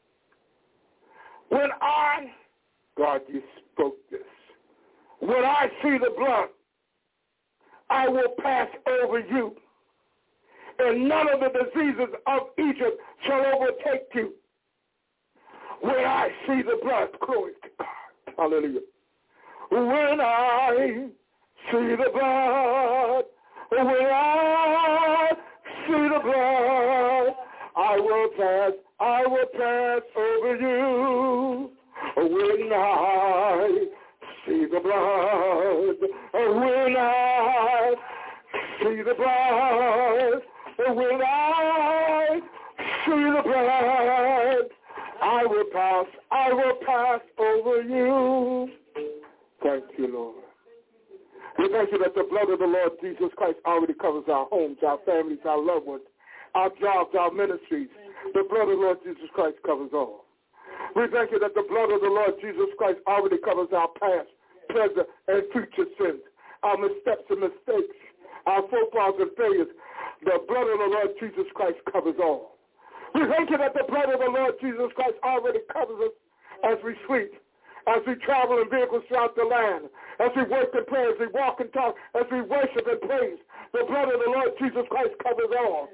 when God, you spoke this, when I see the blood, I will pass over you, and none of the diseases of Egypt shall overtake you. When I see the blood, glory to God, hallelujah. When I see the blood, when I see the blood, I will pass over you. When I see the blood, when I see the blood, when I see the blood, I will pass over you. Thank you, Lord. We thank you that the blood of the Lord Jesus Christ already covers our homes, our families, our loved ones, our jobs, our ministries. The blood of the Lord Jesus Christ covers all. We thank you that the blood of the Lord Jesus Christ already covers our past, present, and future sins, our missteps and mistakes, our faux pas and failures. The blood of the Lord Jesus Christ covers all. We thank you that the blood of the Lord Jesus Christ already covers us as we sleep, as we travel in vehicles throughout the land, as we work and pray, as we walk and talk, as we worship and praise. The blood of the Lord Jesus Christ covers all.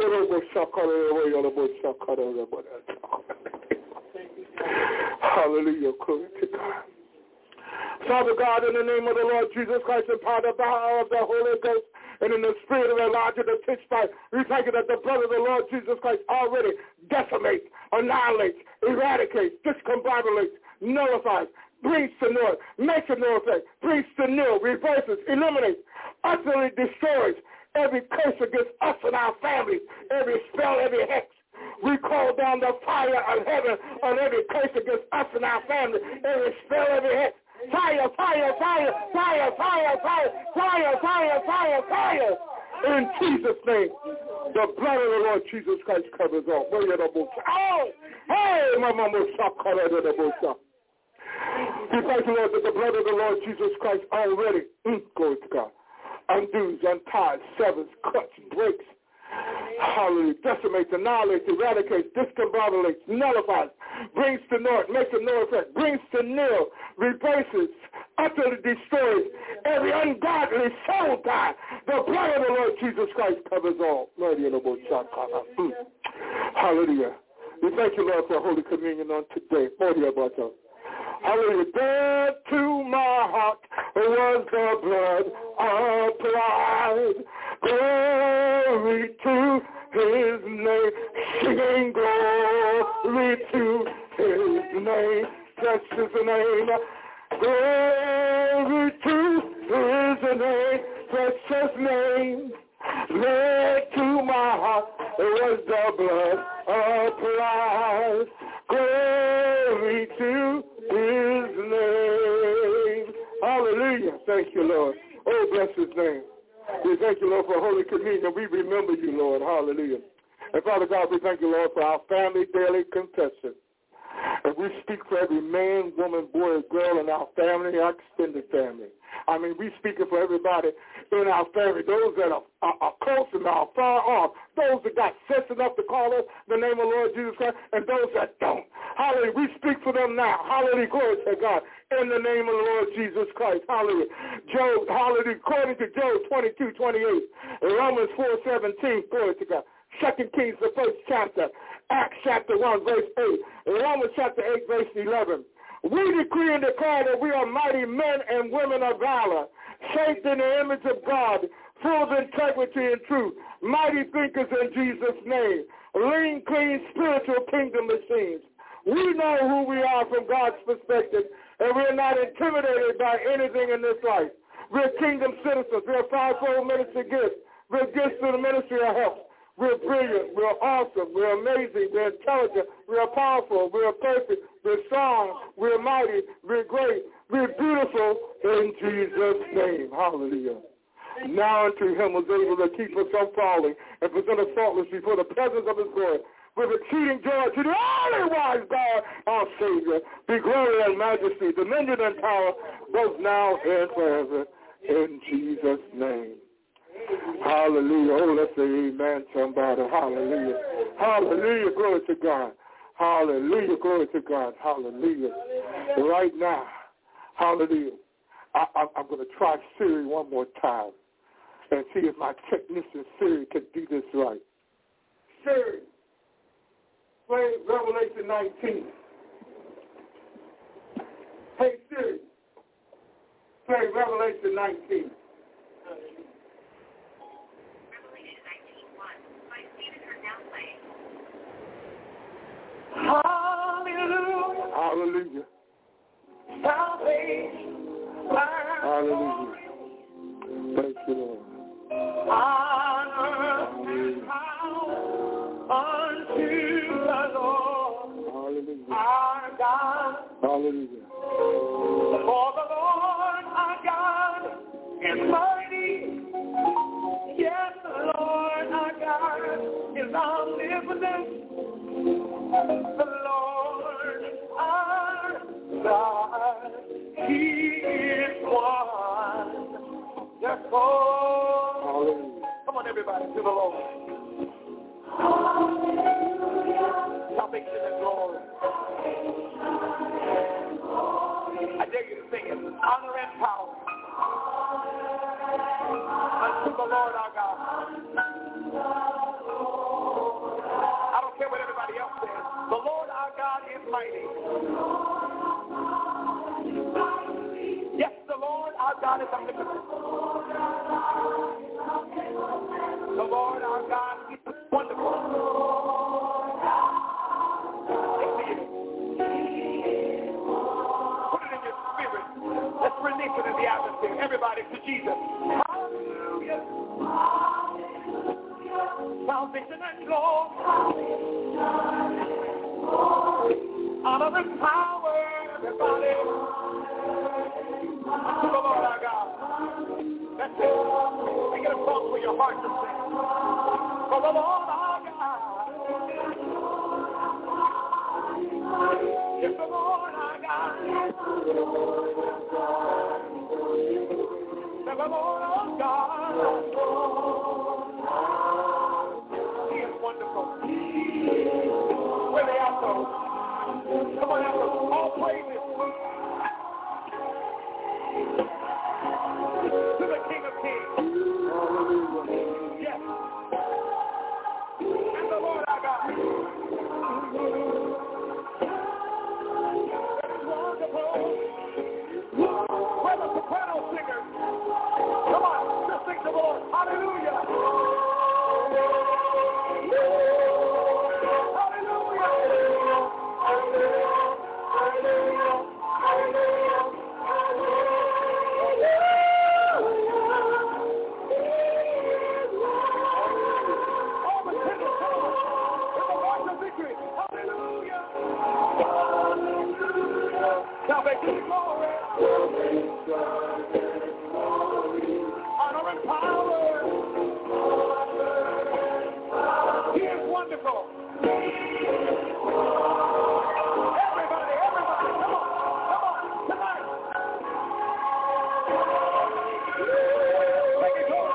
Hallelujah, glory to God. Father God, in the name of the Lord Jesus Christ and by the power of the Holy Ghost and in the spirit of Elijah the Tishbite, we thank you that the blood of the Lord Jesus Christ already decimates, annihilates, eradicates, discombobulates, nullifies, brings to naught, makes a no effect, brings to nil, reverses, eliminates, utterly destroys every curse against us and our families, every spell, every hex. We call down the fire of heaven on every curse against us and our family, every spell, every hex. Fire, fire, fire, fire, fire, fire, fire, fire, fire, fire. In Jesus' name, the blood of the Lord Jesus Christ covers all. Oh, hey, Mama Musa. We thank you, Lord, that the blood of the Lord Jesus Christ already, glory to God, undoes, unties, severs, cuts, breaks, hallelujah, decimates, annihilates, eradicates, discombobulates, nullifies, brings to naught, makes a no effect, brings to nil, replaces, utterly destroys every ungodly soul tie. The blood of the Lord Jesus Christ covers all. Hallelujah. We thank you, Lord, for Holy Communion on today. Hallelujah. Dead to my heart was the blood applied. Glory to his name. Singing glory to his name. Precious name. Glory to his name. Precious name. Led to my heart was the blood applied. Glory to his name. Hallelujah. Thank you, Lord. Oh, bless his name. We thank you, Lord, for Holy Communion. We remember you, Lord. Hallelujah. And Father God, we thank you, Lord, for our family daily confession. And we speak for every man, woman, boy, girl in our family, our extended family. I mean, we speaking for everybody in our family, those that are close and are far off, those that got sense enough to call us the name of Lord Jesus Christ, and those that don't. Hallelujah. We speak for them now. Hallelujah. Glory to God. In the name of the Lord Jesus Christ. Hallelujah. Job, hallelujah. According to Job 22:28, Romans 4:17, glory to God. 2 Kings, the first chapter, Acts chapter 1, verse 8, Romans chapter 8, verse 11. We decree and declare that we are mighty men and women of valor, shaped in the image of God, full of integrity and truth, mighty thinkers in Jesus' name, lean, clean, spiritual kingdom machines. We know who we are from God's perspective, and we're not intimidated by anything in this life. We're kingdom citizens. We're fivefold ministry gifts. We're gifts to the ministry of help. We're brilliant, we're awesome, we're amazing, we're intelligent, we're powerful, we're perfect, we're strong, we're mighty, we're great, we're beautiful in Jesus' name. Hallelujah. Now unto him was able to keep us from falling and present us faultless before the presence of his glory with exceeding joy to the only wise God, our Savior, be glory and majesty, dominion and power, both now and forever, in Jesus' name. Hallelujah. Oh, let's say amen, somebody. Hallelujah. Hallelujah. Glory to God. Hallelujah. Glory to God. Hallelujah. Right now, hallelujah. I'm going to try Siri one more time and see if my technician Siri can do this right. Siri, play Revelation 19. Hey, Siri, play Revelation 19. Hallelujah. Hallelujah. Salvation. Hallelujah. Thank you, Lord. Honor and power unto the Lord. Hallelujah. Our God. Hallelujah. For the Lord our God is mighty. Yes, the Lord our God is omnipotent. The Lord our God, he is one. Yes, Lord. Hallelujah. Come on, everybody, to the Lord. Hallelujah. Salvation and glory. I dare you to sing it. Honor and power unto the Lord our God. I don't care what everybody else says. The Lord our God is mighty. Yes, the Lord our God is omnipotent. The Lord our God is wonderful. Put it in your spirit. Let's release it in the atmosphere. Everybody to Jesus. Hallelujah. Salvation and glory. Honor and power, everybody. To the Lord our God. That's it. Make it a song for your heart to sing. For the Lord our God. It's the Lord our God. The Lord our God. He is wonderful. Where they are, though? Come on, Apple. All praises to the King of Kings. Yes. And the Lord our God. That is wonderful. Where the soprano singers? Come on, just sing to the Lord. Hallelujah. Salvation and glory. Honor and power. He is wonderful. Everybody, come on, tonight. Make it glory.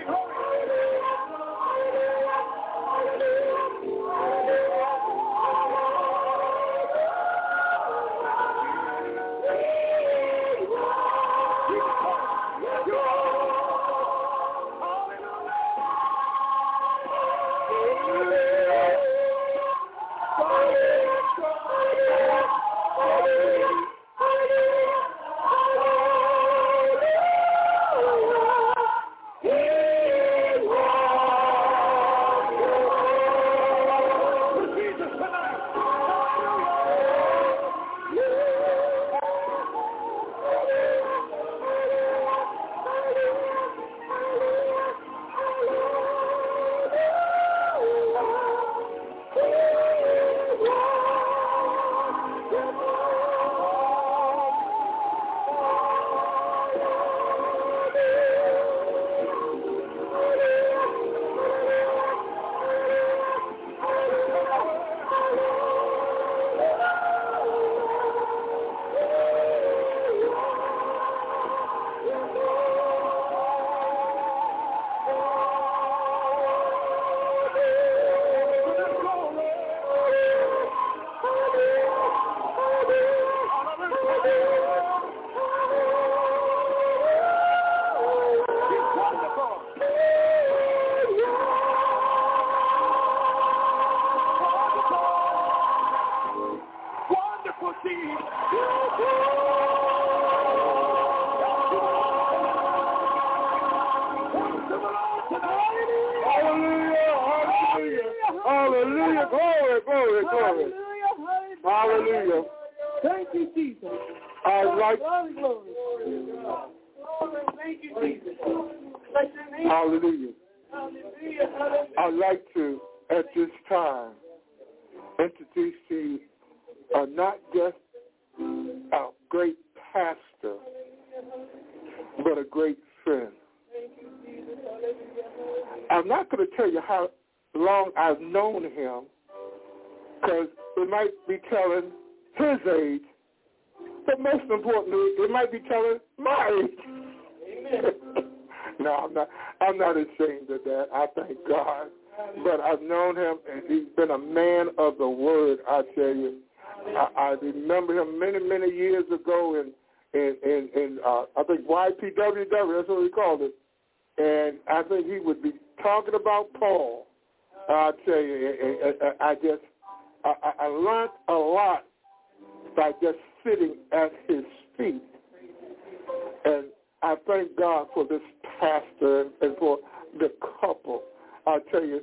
Hallelujah. Glory. Hallelujah. Thank you, Jesus. Glory. Thank you, Jesus. Bless your name. Hallelujah. Hallelujah. I'd like to, at this time, introduce to you not just a great pastor, but a great friend. I'm not going to tell you how long I've known him, because it might be telling his age, but most importantly, it might be telling my age. Amen. No, I'm not ashamed of that. I thank God. But I've known him, and he's been a man of the word, I tell you. I remember him many years ago in I think YPWW, that's what we called it. And I think he would be talking about Paul. I tell you, I learned a lot by just sitting at his feet. And I thank God for this pastor and for the couple. I tell you,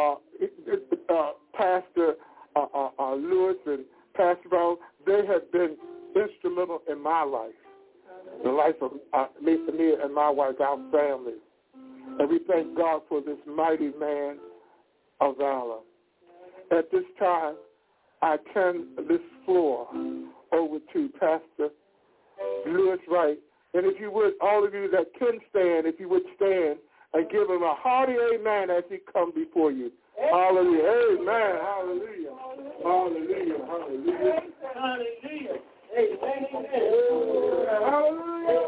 Pastor Lewis and Pastor Brown, they have been instrumental in my life, the life of me and my wife, our family. And we thank God for this mighty man of valor. At this time, I turn this floor over to Pastor Lewis Wright. And if you would, all of you that can stand, if you would stand and give him a hearty amen as he comes before you. Hallelujah. Amen. Hallelujah. Hallelujah. Hallelujah. Hallelujah. Amen. Hallelujah.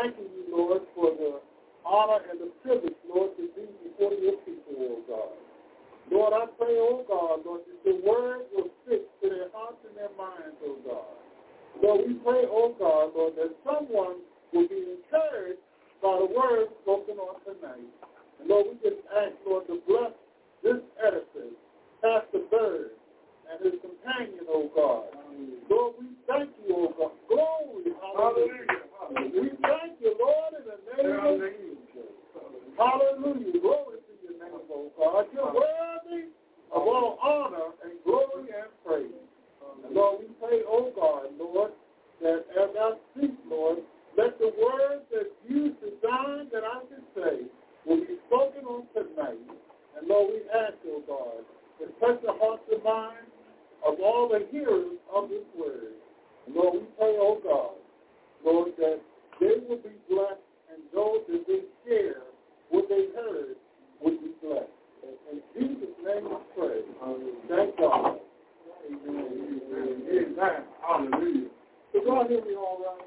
thanking you, Lord, for the honor and the privilege, Lord, to be before your people, oh God. Lord, I pray, oh God, Lord, that your word will stick to their hearts and their minds, oh God. Lord, we pray, oh God, Lord, that someone will be encouraged by the word spoken on tonight. And Lord, we just ask, Lord, to bless this edifice, Pastor Bird, and his companion, oh God. Lord, we thank you, oh God. Glory, hallelujah. We thank you, Lord, in the name of Jesus. Hallelujah. Glory to your name, oh God. You're worthy of all honor and glory and praise. And Lord, we pray, oh God, Lord, that as I speak, Lord, let the words that you designed that I can say will be spoken on tonight. And Lord, we ask, oh God, to touch the hearts and minds of all the hearers of this word. And Lord, we pray, oh God, Lord, that they will be blessed and those that they share what they heard will be blessed. In Jesus' name we pray. Thank God. Amen. Amen. Hallelujah. So God hear me all right?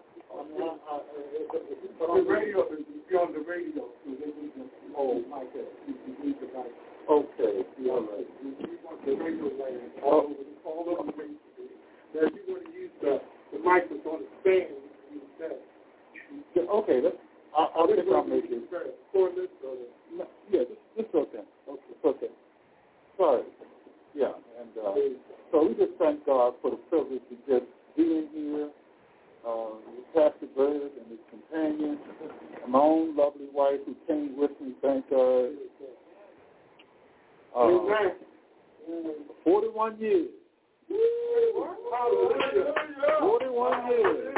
The radio is on the radio. Oh, my God. Okay. All right. The radio land all over the radio. Now, if you want to use the microphone to stand, you can say. Okay, I think I'll make it. Yeah, this is okay. It's okay. Sorry. Yeah, and so we just thank God for the privilege of just being here. Pastor Bird and his companion, and my own lovely wife who came with me, thank God. 41 years. 41 years.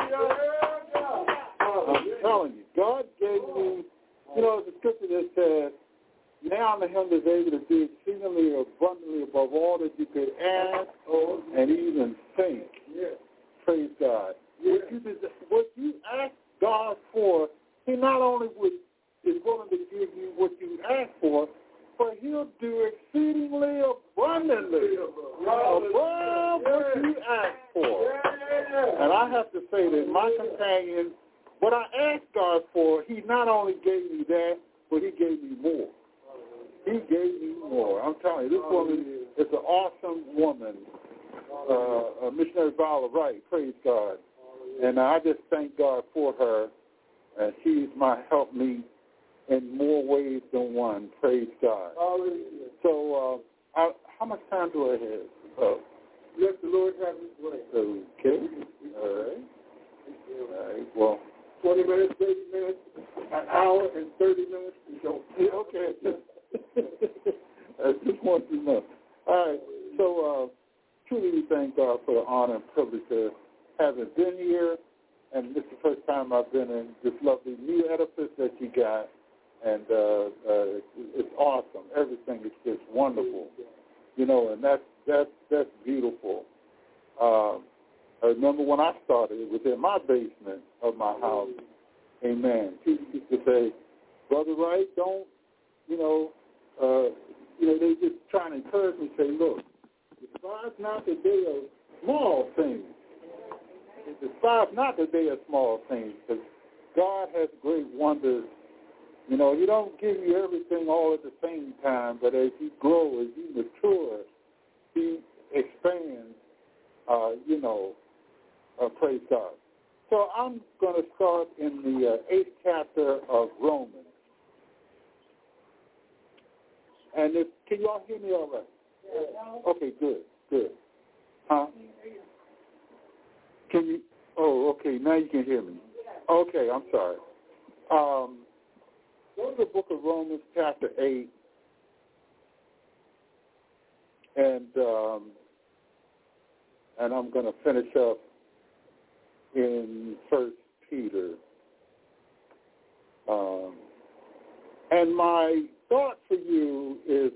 I'm telling you, God gave me, the scripture that says, now unto him that is able to do exceedingly abundantly above all that you could ask and even think. Praise God. What you ask God for, he not only is willing to give you what you ask for, but he'll do exceedingly abundantly above what you ask for. And I have to say that my companion, what I asked God for, he not only gave me that, but he gave me more. He gave me more. I'm telling you, this woman is an awesome woman. Missionary Viola Wright, praise God. And I just thank God for her. And she's my helpmeet in more ways than one, praise God. So how much time do I have? Let the Lord have his way. Okay. All right. Well, 20 minutes, 30 minutes, an hour and 30 minutes. Okay. I just want to know. All right. So truly we thank God for the honor and privilege of having been here. And this is the first time I've been in this lovely new edifice that you got. And it's awesome. Everything is just wonderful. And that's beautiful. I remember when I started, it was in my basement of my house. Amen. People used to say, Brother Wright, don't, they just trying to encourage me, say, look, despise not the day of small things. Despise not the day of small things, because God has great wonders. He don't give you everything all at the same time, but as you grow, as you mature, he expands, praise God. So I'm going to start in the 8th chapter of Romans. And can you all hear me all right? Yeah. Okay, good. Huh? Can you? Oh, okay, now you can hear me. Okay, I'm sorry. Go to the book of Romans, chapter 8, and I'm going to finish up in 1 Peter. And my thought for you is,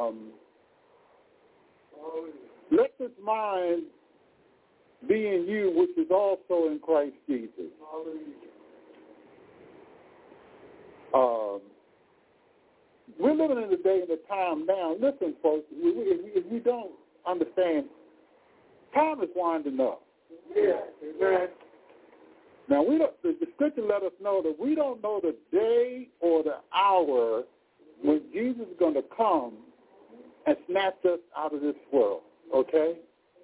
let this mind be in you, which is also in Christ Jesus. We're living in the day and the time now. Listen, folks, if we don't understand, time is winding up. Yeah. Now, the scripture let us know that we don't know the day or the hour when Jesus is going to come and snatch us out of this world, okay?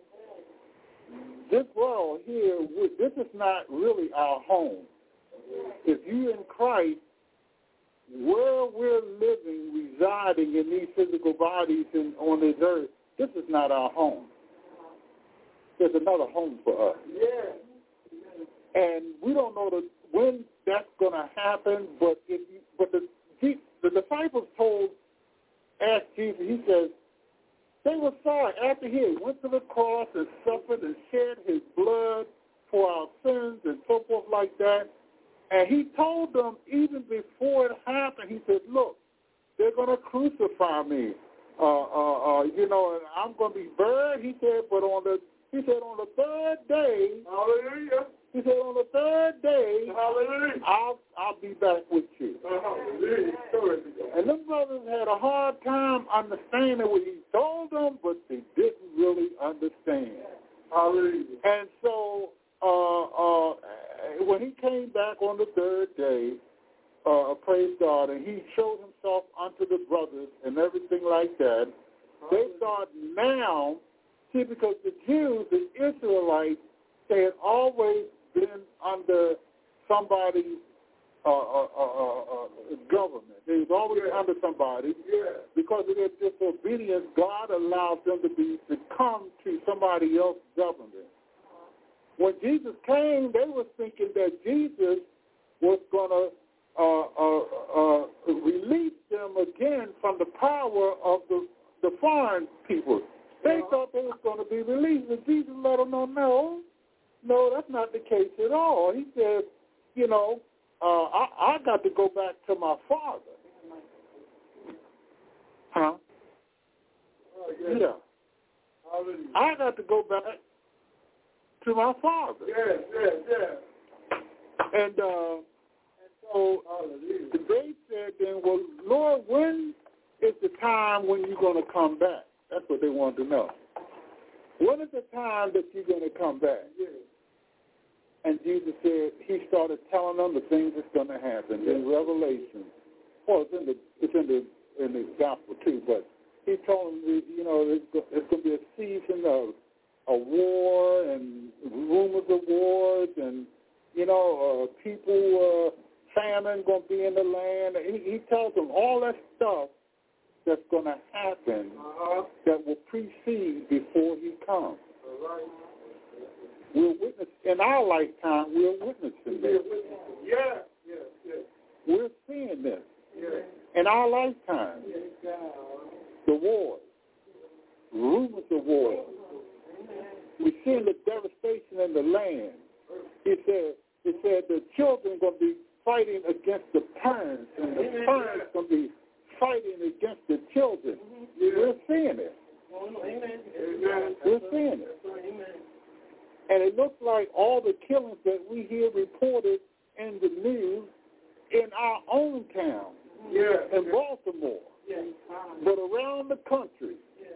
This world here, this is not really our home. If you're in Christ, where we're living, residing in these physical bodies and on this earth, this is not our home. There's another home for us. Yeah. And we don't know when that's going to happen, but the disciples asked Jesus, he says, they were sorry after he went to the cross and suffered and shed his blood for our sins and so forth like that. And he told them even before it happened, he said, look, they're going to crucify me, and I'm going to be buried. He said, but on the third day, hallelujah. He said, on the third day, hallelujah, I'll be back with you. Hallelujah. And them brothers had a hard time understanding what he told them, but they didn't really understand. Hallelujah. And so when he came back on the third day, praise God, and he showed himself unto the brothers and everything like that, they thought now, see, because the Jews, the Israelites, they had always been under somebody's government. They was always under somebody. Yeah. Because of their disobedience, God allowed them to come to somebody else's government. When Jesus came, they were thinking that Jesus was going to release them again from the power of the foreign people. They thought they was going to be released, but Jesus let them know, no, that's not the case at all. He said, I got to go back to my Father. Huh? Yeah. I got to go back to my Father. Yes. And so they said then, well, Lord, when is the time when you're going to come back? That's what they wanted to know. When is the time that you're going to come back? Yes. And Jesus said, he started telling them the things that's going to happen in Revelation. Well, it's in the gospel too, but he told them, it's going to be a season of war and rumors of wars and, people, famine going to be in the land. He tells them all that stuff that's going to happen that will precede before he comes. We're witness in our lifetime. We're witnessing this. Yeah. We're seeing this in our lifetime. The wars, rumors of war. We're seeing the devastation in the land. He said the children are going to be fighting against the parents, and the parents are going to be fighting against the children. We're seeing it. We're seeing it. And it looks like all the killings that we hear reported in the news in our own town, in Baltimore, but around the country,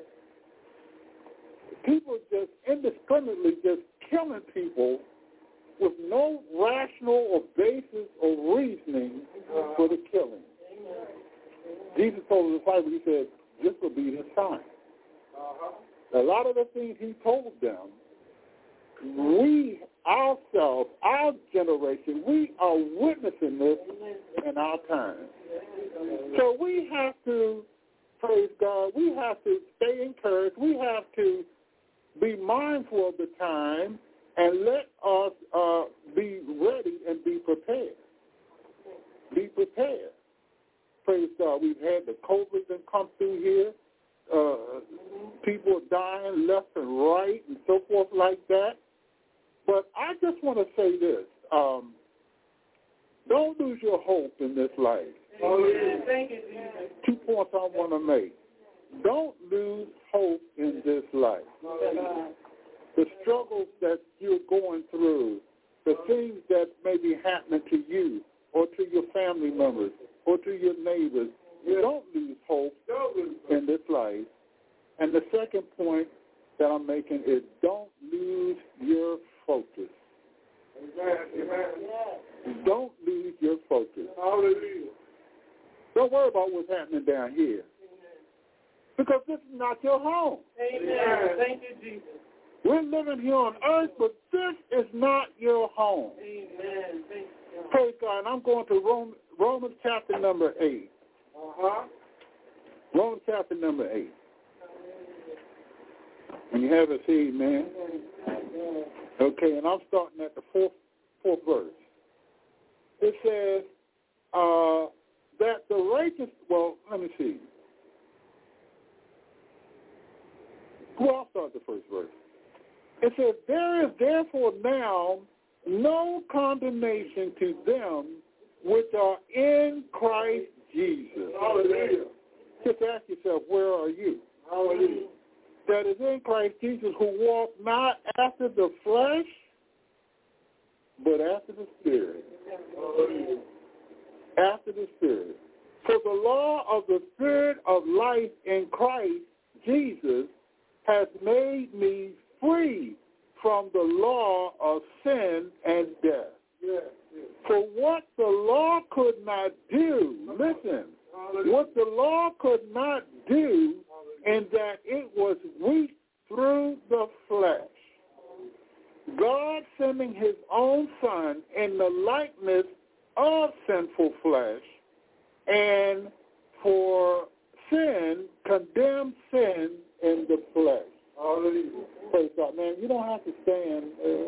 people just indiscriminately just killing people with no rational or basis or reasoning for the killing. Jesus told the disciples, he said, this will be the sign. A lot of the things he told them, we ourselves, our generation, we are witnessing this in our time. So we have to, praise God, we have to stay encouraged. We have to be mindful of the time and let us be ready and be prepared. Be prepared. Praise God. We've had the COVID that come through here. People are dying left and right and so forth like that. But I just want to say this. Don't lose your hope in this life. Thank you, Jesus. 2 points I want to make. Don't lose hope in this life. The struggles that you're going through, the things that may be happening to you or to your family members or to your neighbors, don't lose hope in this life. And the second point that I'm making is don't lose your focus. Don't lose your focus. Hallelujah. Don't worry about what's happening down here. Because this is not your home. Amen. Thank you, Jesus. We're living here on earth, but this is not your home. Amen. Thank you. Praise God. And I'm going to Romans chapter number 8. Romans chapter number 8. And you have a seed, man. Okay, and I'm starting at the fourth verse. It says that the righteous, well, let me see. Well, I'll start the first verse. It says, there is therefore now no condemnation to them which are in Christ Jesus. Hallelujah. Just ask yourself, where are you? Hallelujah. That is in Christ Jesus, who walk not after the flesh, but after the Spirit. Hallelujah. After the Spirit. So the law of the Spirit of life in Christ Jesus has made me free from the law of sin and death. Yes. For what the law could not do, listen, what the law could not do, in that it was weak through the flesh, God sending his own Son in the likeness of sinful flesh, and for sin, condemned sin in the flesh. Hallelujah. Praise God. Man, you don't have to stand.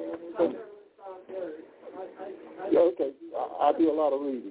Okay, I do a lot of reading.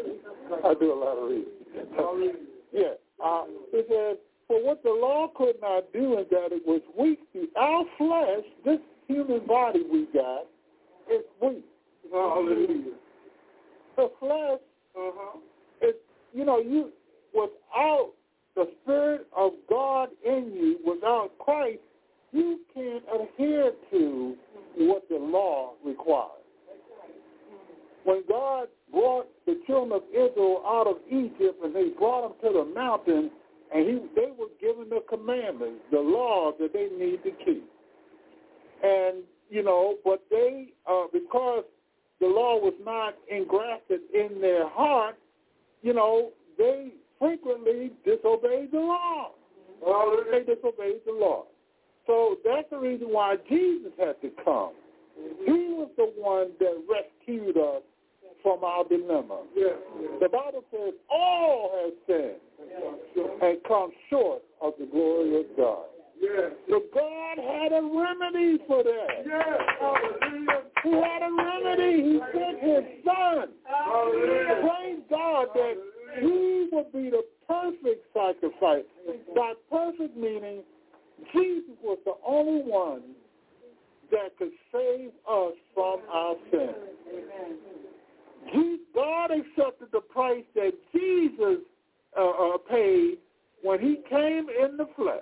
Yeah. It says, for what the law could not do, in that it was weak through our flesh, this human body we got, is weak. Hallelujah. The flesh, it's, you, without the Spirit of God in you, without Christ, you can't adhere to what the law requires. When God brought the children of Israel out of Egypt and they brought them to the mountain, and they were given the commandments, the laws that they need to keep. And, but they, because the law was not engrafted in their heart, they frequently disobeyed the law. They disobeyed the law. So that's the reason why Jesus had to come. He was the one that rescued us from our dilemma. Yes. The Bible says all have sinned and come short of the glory of God. Yes. So God had a remedy for that. Yes. Hallelujah. He had a remedy. He sent his Son. Hallelujah. Praise God that he would be the perfect sacrifice. By perfect meaning, Jesus was the only one that could save us from our sins. God accepted the price that Jesus paid when he came in the flesh.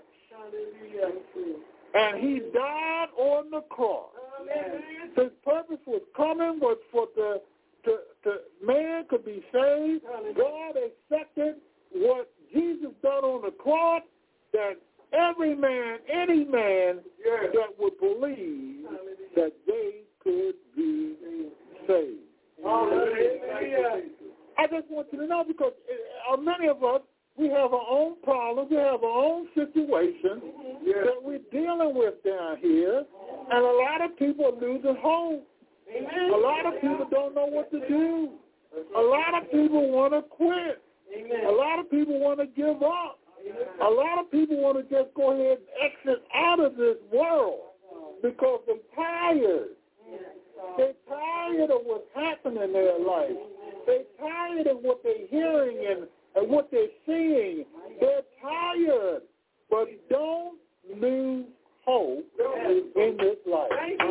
And he died on the cross. His purpose was coming was for the man could be saved. God accepted what Jesus done on the cross, that every man, any man that would believe that they could be saved. Hallelujah. I just want you to know, because many of us, we have our own problems, we have our own situations that we're dealing with down here, and a lot of people are losing hope. Amen. A lot of people don't know what to do. A lot of people want to quit. Amen. A lot of people want to give up. A lot of people want to just go ahead and exit out of this world because they're tired. They're tired of what's happening in their life. They're tired of what they're hearing and what they're seeing. They're tired. But don't lose hope in this life.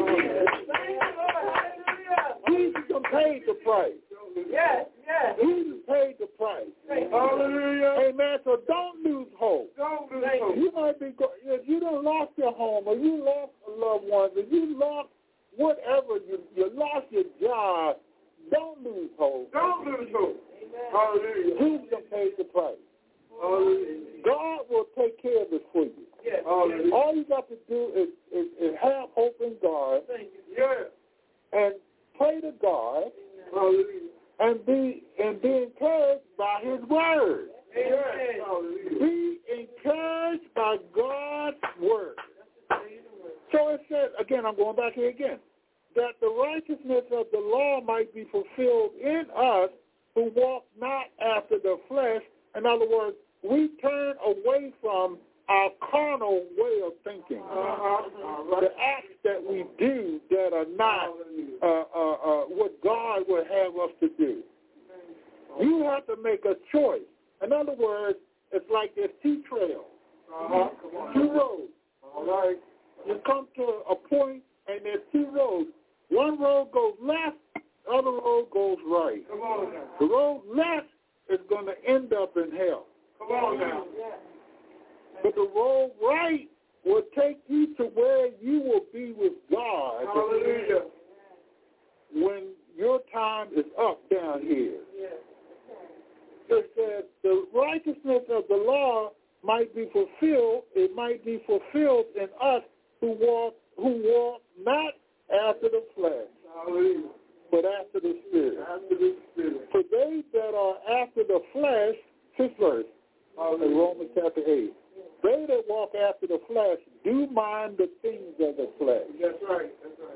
Jesus paid the price. Yes, yes. Jesus paid the price. Hallelujah. Amen. So don't lose hope. Don't lose hope. You might be, if you done lost your home, or you lost loved ones, or you lost whatever, you lost your job, don't lose hope. Don't lose hope. Hallelujah. Jesus paid the price. Hallelujah. God will take care of it for you. Yes. Hallelujah. All you got to do is have hope in God. Yes. And pray to God, and be encouraged by His word. Be encouraged by God's word. So it says, again, I'm going back here again, that the righteousness of the law might be fulfilled in us who walk not after the flesh. In other words, we turn away from our carnal way of thinking, the acts that we do that are not what God would have us to do. You have to make a choice. In other words, it's like there's two trails, two roads. All right, you come to a point and there's two roads. One road goes left, the other road goes right. The road left is going to end up in hell. Come on now. But the road right will take you to where you will be with God. Hallelujah. When your time is up down here. It says the righteousness of the law might be fulfilled. It might be fulfilled in us who walk not after the flesh, but after the Spirit. For they that are after the flesh, 6th verse, in Romans chapter 8. They that walk after the flesh do mind the things of the flesh. That's right.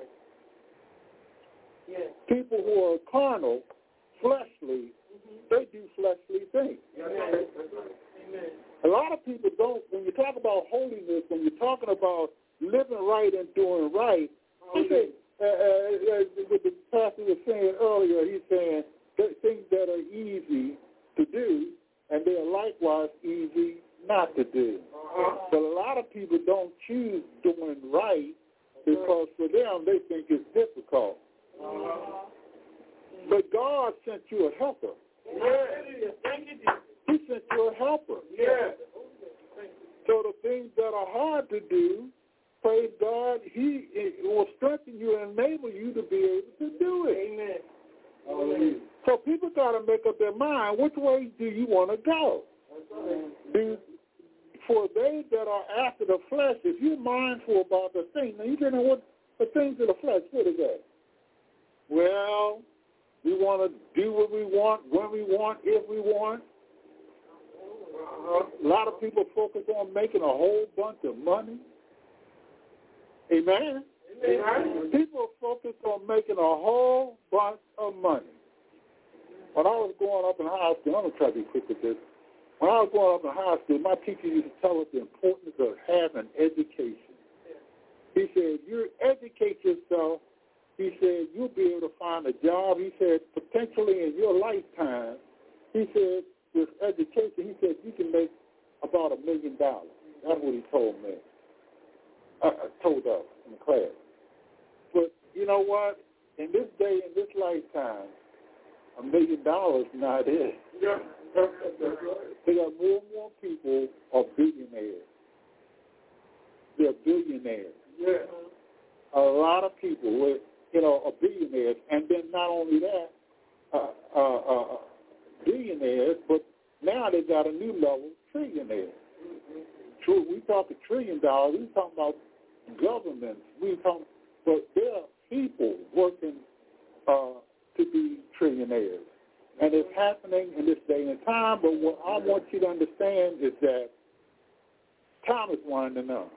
Yes. People who are carnal, fleshly, they do fleshly things. That's right. Amen. A lot of people don't, when you talk about holiness, when you're talking about living right and doing right, what the pastor was saying earlier, he's saying things that are easy to do, and they are likewise easy not to do. But a lot of people don't choose doing right because for them they think it's difficult. But God sent you a helper. He sent you a helper. So the things that are hard to do, praise God, He will strengthen you and enable you to be able to do it. Amen. So people got to make up their mind, which way do you want to go? For they that are after the flesh, if you're mindful about the things, now you don't know what the things of the flesh, what is that? Well, we want to do what we want, when we want, if we want. A lot of people focus on making a whole bunch of money. Amen? People focus on making a whole bunch of money. When I was growing up in high school, I'm going to try to be quick with this. When I was growing up in high school, my teacher used to tell us the importance of having education. He said, you educate yourself. He said, you'll be able to find a job. He said, potentially in your lifetime, he said, with education, he said, you can make about $1 million. That's what he told me. Told us in the class. But you know what? In this day, in this lifetime, $1 million is not it. They got more and more people are billionaires. They're billionaires. A lot of people, are billionaires, and then not only that, billionaires, but now they got a new level, trillionaires. True, we talk $1 trillion. We talking about governments. But there are people working to be trillionaires. And it's happening in this day and time, but what I want you to understand is that time is winding up.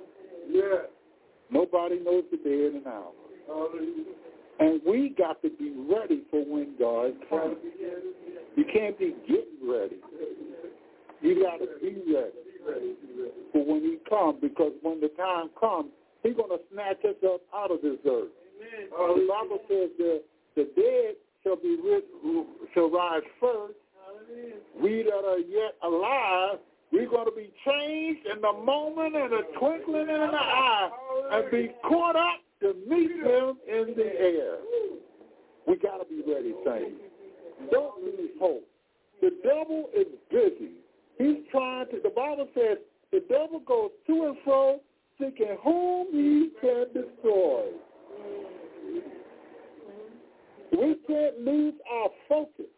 Nobody knows the day and an hour. And we got to be ready for when God comes. You can't be getting ready. You got to be ready for when He comes, because when the time comes, He's going to snatch us up out of this earth. The Bible says the dead shall rise first. We that are yet alive, we're going to be changed in the moment and a twinkling in an eye and be caught up to meet Him in the air. We got to be ready, saints. Don't lose hope. The devil is busy. He's trying to, the Bible says, the devil goes to and fro seeking whom he can destroy. We can't lose our focus.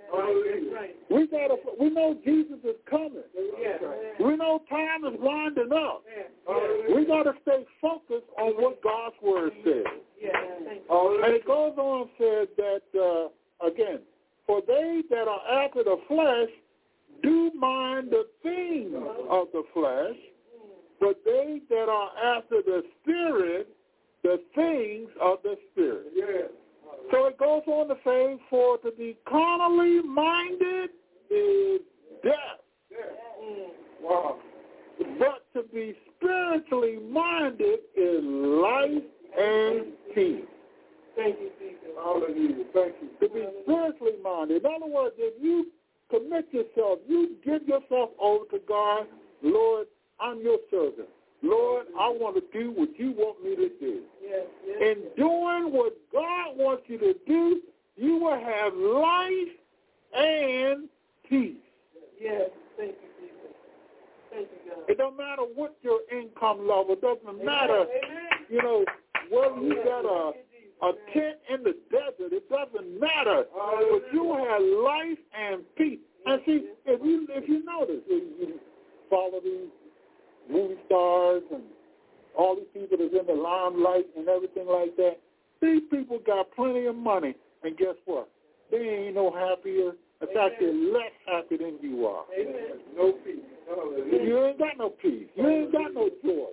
We know Jesus is coming. We know time is winding up. We got to stay focused on what God's word says. And it goes on and says that, again, for they that are after the flesh do mind the things of the flesh, but they that are after the Spirit, the things of the Spirit. So it goes on to say, for to be carnally minded is death. Wow. But to be spiritually minded is life and peace. Thank you, Jesus. Hallelujah. Thank you. To be spiritually minded. In other words, if you commit yourself, you give yourself over to God, Lord, I'm your servant. Lord, I want to do what you want me to do. In doing what God wants you to do, you will have life and peace. Yes, thank you, Jesus. Thank you, God. It don't matter what your income level. It doesn't matter, you know, whether you got a tent in the desert. It doesn't matter. But you will have life and peace. And see, if you notice, you follow these movie stars and all these people that's in the limelight and everything like that, these people got plenty of money. And guess what? They ain't no happier. In fact, they're less happy than you are. Amen. No peace. You ain't got no peace. You ain't got no joy.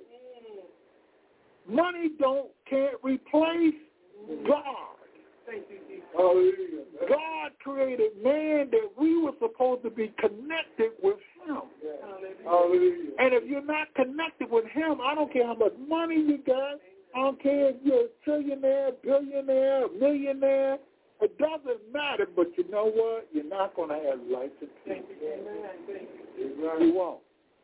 Money can't replace God. Thank you, Jesus. Hallelujah. God created man that we were supposed to be connected with him. Hallelujah. And if you're not connected with him, I don't care how much money you got. I don't care if you're a trillionaire, billionaire, millionaire. It doesn't matter, but you know what? You're not going to have life and peace. You won't.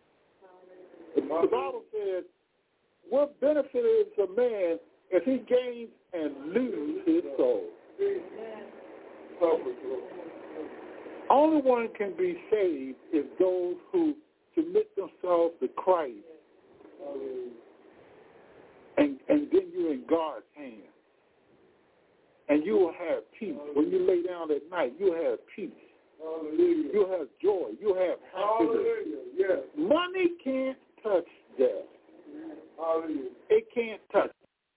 The Bible says, what benefit is a man if he gains and loses his soul? Only one can be saved is those who submit themselves to Christ. And then you're in God's hands. And you will have peace. When you lay down at night, you'll have peace. Hallelujah. You'll have joy. You'll have happiness. Yes. Money can't touch death. Hallelujah. It can't touch.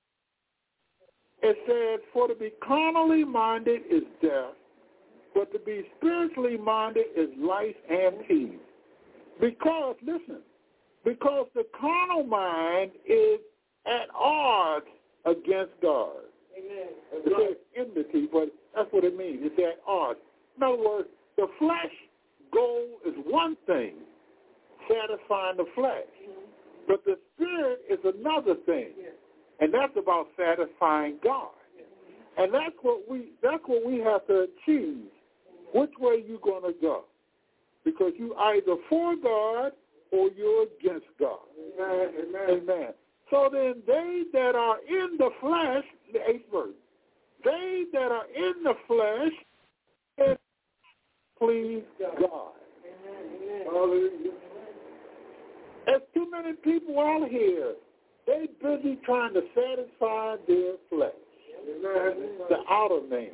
It says, for to be carnally minded is death, but to be spiritually minded is life and peace. Because, listen, because the carnal mind is at odds against God. Amen. It says enmity, but that's what it means. It's at odds. In other words, the flesh goal is one thing, satisfying the flesh. But the spirit is another thing. And that's about satisfying God. And that's what we have to choose. Which way you going to go? Because you either for God or you're against God. Amen. Amen. So then they that are in the flesh, the 8th verse, they that are in the flesh please God. Hallelujah. There's too many people out here. They busy trying to satisfy their flesh, the outer man.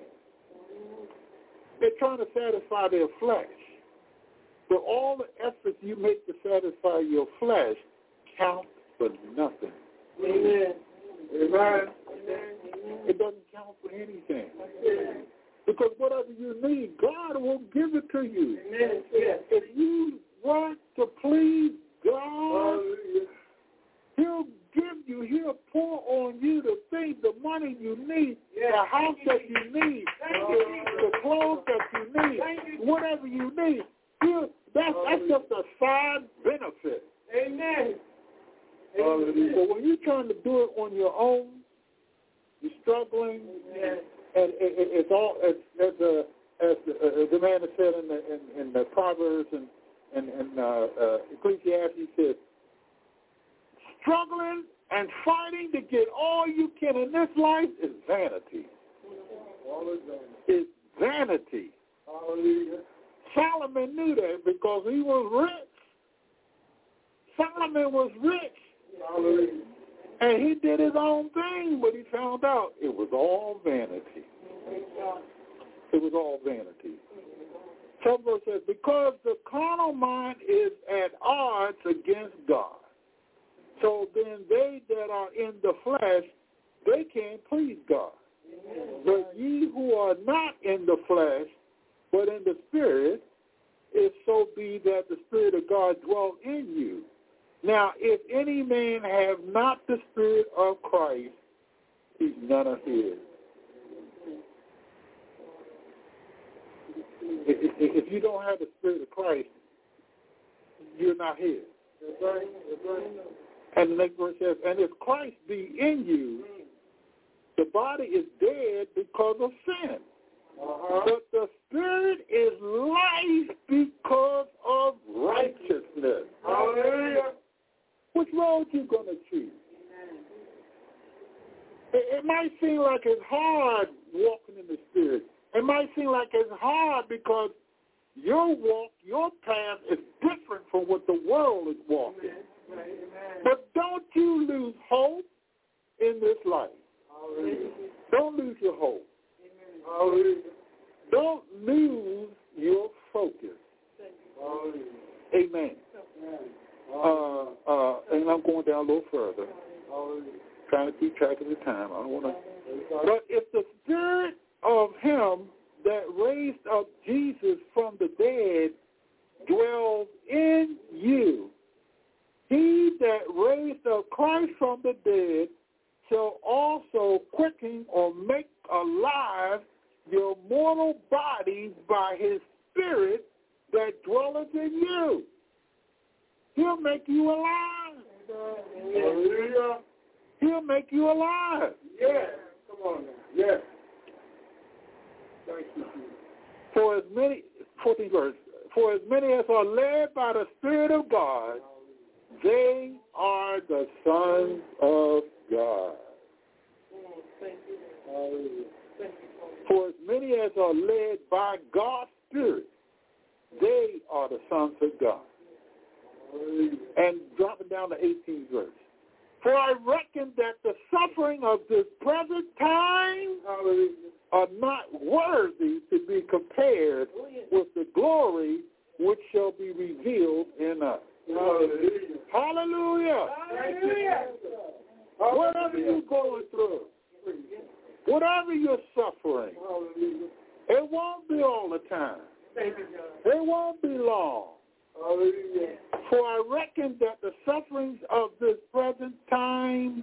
They're trying to satisfy their flesh. But all the efforts you make to satisfy your flesh count for nothing. Amen. Amen. It doesn't count for anything. Because whatever you need, God will give it to you. Amen. If you want to please God, he'll give you, he'll pour on you the things, the money you need, the house that you need, the clothes that you need, whatever you need. That's just a side benefit. Amen. But when you're trying to do it on your own, you're struggling, and it's all as the man has said in the Proverbs and Ecclesiastes says, struggling and fighting to get all you can in this life is vanity. It's vanity. Solomon knew that because he was rich. Solomon was rich. And he did his own thing, but he found out it was all vanity. It was all vanity. Some verse says, because the carnal mind is at odds against God. So then they that are in the flesh, they can't please God. But ye who are not in the flesh, but in the Spirit, if so be that the Spirit of God dwell in you. Now, if any man have not the Spirit of Christ, he's none of his. If you don't have the Spirit of Christ, you're not his. That's right. That's right. And the next verse says, and if Christ be in you, the body is dead because of sin. But the Spirit is life because of righteousness. Hallelujah. Which road you going to choose? It might seem like it's hard walking in the Spirit. It might seem like it's hard because your walk, your path is different from what the world is walking. But don't you lose hope in this life. Don't lose your hope. Don't lose your focus. Amen. And I'm going down a little further, trying to keep track of the time. I don't want to. But if the Spirit of Him that raised up Jesus from the dead dwells in you, He that raised up Christ from the dead shall also quicken or make alive your mortal bodies by His Spirit that dwelleth in you. He'll make you alive. Hallelujah. He'll make you alive. Yes. Come on now. Yes. Thank you. For as many, 14th verse, for as many as are led by the Spirit of God, they are the sons of God. For as many as are led by God's Spirit, they are the sons of God. And dropping down to 18th verse. For I reckon that the suffering of this present time are not worthy to be compared with the glory which shall be revealed in us. Hallelujah. Hallelujah. Hallelujah. Whatever you're going through, whatever you're suffering, it won't be all the time. It won't be long. Hallelujah. For I reckon that the sufferings of this present time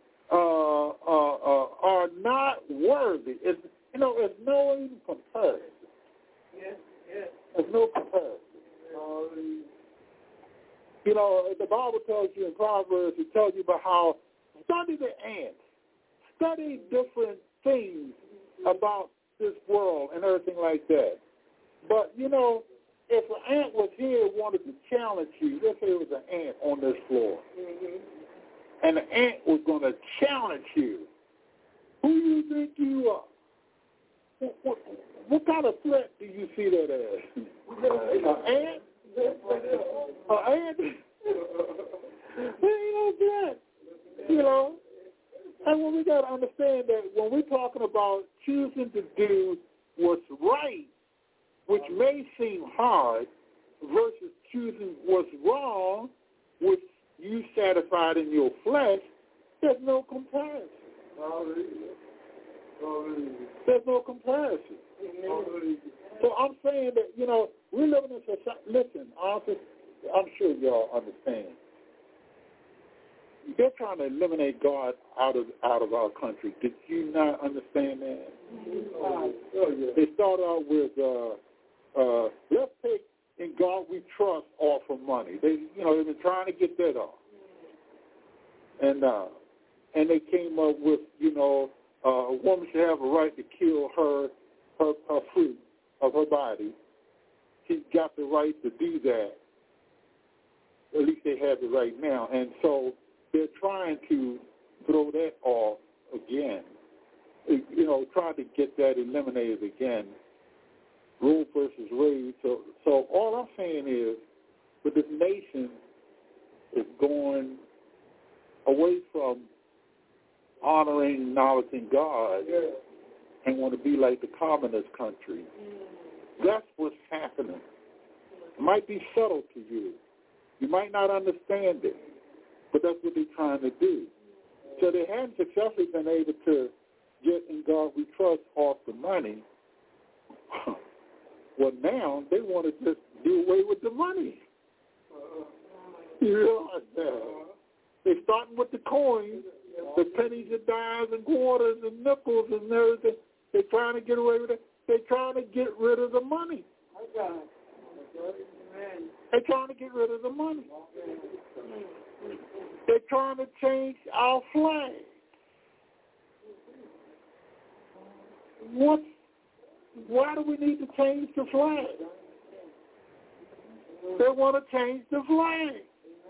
are not worthy. It's no even comparison. Yes. There's no comparison. Hallelujah. The Bible tells you in Proverbs, it tells you about how study the ants, study different things about this world and everything like that. But, if an ant was here and wanted to challenge you, let's say it was an ant on this floor, and the ant was going to challenge you, who do you think you are? What kind of threat do you see that as? An ant? An ant? There ain't no threat, And when we got to understand that when we're talking about choosing to do what's right, which may seem hard, versus choosing what's wrong, which you satisfied in your flesh, there's no comparison. There's no comparison. So I'm saying that, we're living in society. Listen, honestly, I'm sure y'all understand. They're trying to eliminate God out of our country. Did you not understand that? They started out with, let's take In God We Trust off of money. They've been trying to get that off. And they came up with, a woman should have a right to kill her fruit of her body. She's got the right to do that. At least they have it right now. And so they're trying to throw that off again. Trying to get that eliminated again. Roe versus Wade. So all I'm saying is, that this nation is going away from honoring, acknowledging God, and want to be like the communist country. That's what's happening. It might be subtle to you. You might not understand it, but that's what they're trying to do. So they haven't successfully been able to get In God We Trust off the money. Well, now they want to just do away with the money. You realize that? They're starting with the coins, the pennies and dimes and quarters and nickels and everything. They're trying to get away with it. They're trying to get rid of the money. They're trying to get rid of the money. They're trying to change our flag. Why do we need to change the flag? They want to change the flag.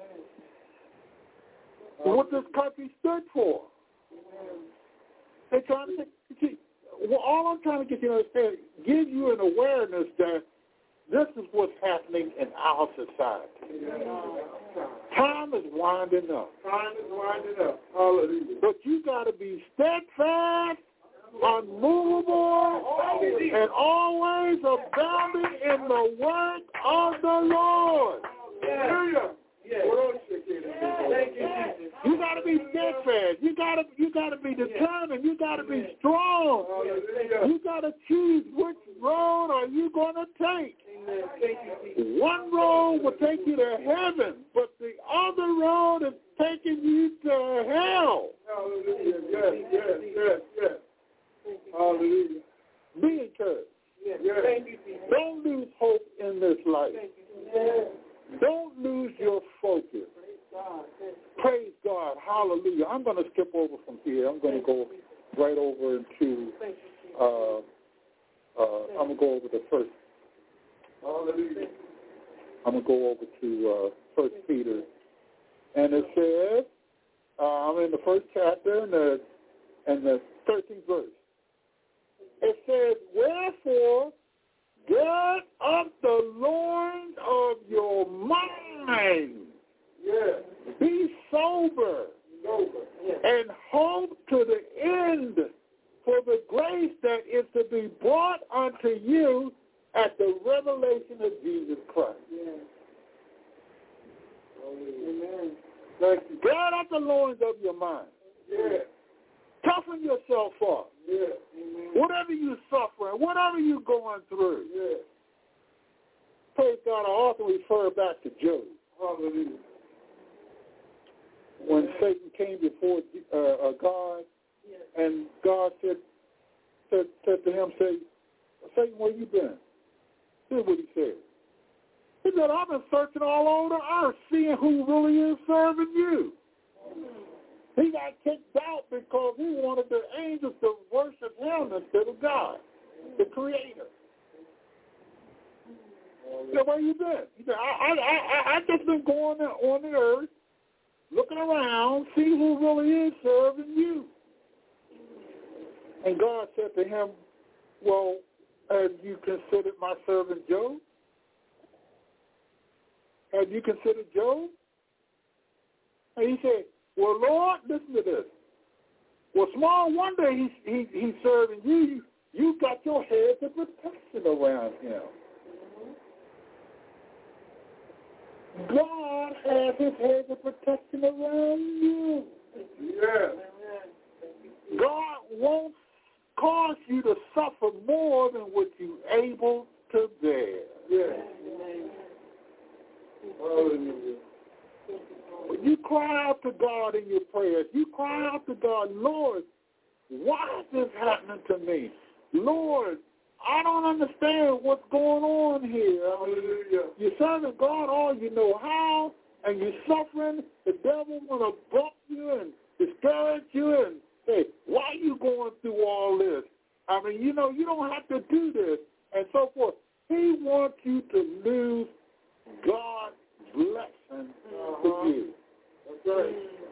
What this country stood for. They're trying to see. Well, all I'm trying to get you to understand, give you an awareness that this is what's happening in our society. Time is winding up. Time is winding up. Hallelujah. But you got to be steadfast, unmovable, and always abounding in the work of the Lord. Hallelujah. Yes. Thank you, Jesus. You got to be steadfast. You got to be determined. You got to be strong. You got to choose which road are you going to take. One road will take you to heaven, but the other road is taking you to hell. Hallelujah. Yes. Hallelujah. Be encouraged. Yes. Don't lose hope in this life. Don't lose your focus. Praise God. Hallelujah. I'm going to skip over from here. I'm going to go right over into, I'm going to go over to first. Hallelujah. I'm going to go over to 1 Peter. And it says, I'm in the first chapter and the 13th verse. It says, wherefore, gird up the loins of your mind. Yes. Be sober. And hope to the end for the grace that is to be brought unto you at the revelation of Jesus Christ. Yes. Amen. Gird up the loins of your mind. Yes. Toughen yourself up. Yes. Whatever you're suffering, whatever you're going through. Yes. Praise God, I often refer back to Job. Hallelujah. When Satan came before God, and God said to him, Satan, where you been? Here's what he said. He said, I've been searching all over the earth, seeing who really is serving you. He got kicked out because he wanted the angels to worship him instead of God, the Creator. He said, where you been? He said, I just been going on the earth, looking around, see who really is serving you. And God said to him, well, have you considered my servant Job? Have you considered Job? And he said, well, Lord, listen to this. Well, small wonder he's serving you. You got your hedge of protection around him. God has his hedge of protection around you. Yes. God won't cause you to suffer more than what you're able to bear. Yes. Hallelujah. When you cry out to God in your prayers, you cry out to God, Lord, why is this happening to me? Lord, I don't understand what's going on here. Hallelujah. You're serving God all you know how, and you're suffering. The devil want to bump you and discourage you and say, why are you going through all this? I mean, you know, you don't have to do this, and so forth. He wants you to lose God's blessing for you. That's right.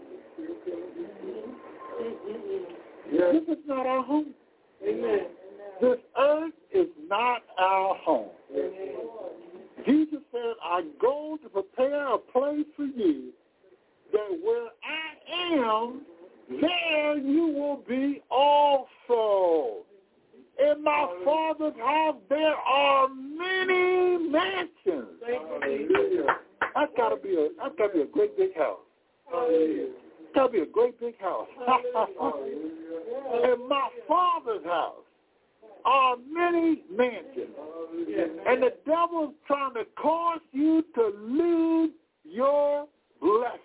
Yes. This is not our home. Amen. This earth is not our home. Amen. Jesus said, I go to prepare a place for you, that where I am, there you will be also. In my my Father's house there are many mansions. That's gotta be a great big house. It's gotta be a great big house. In my Father's house are many mansions. And the devil's trying to cause you to lose your blessing.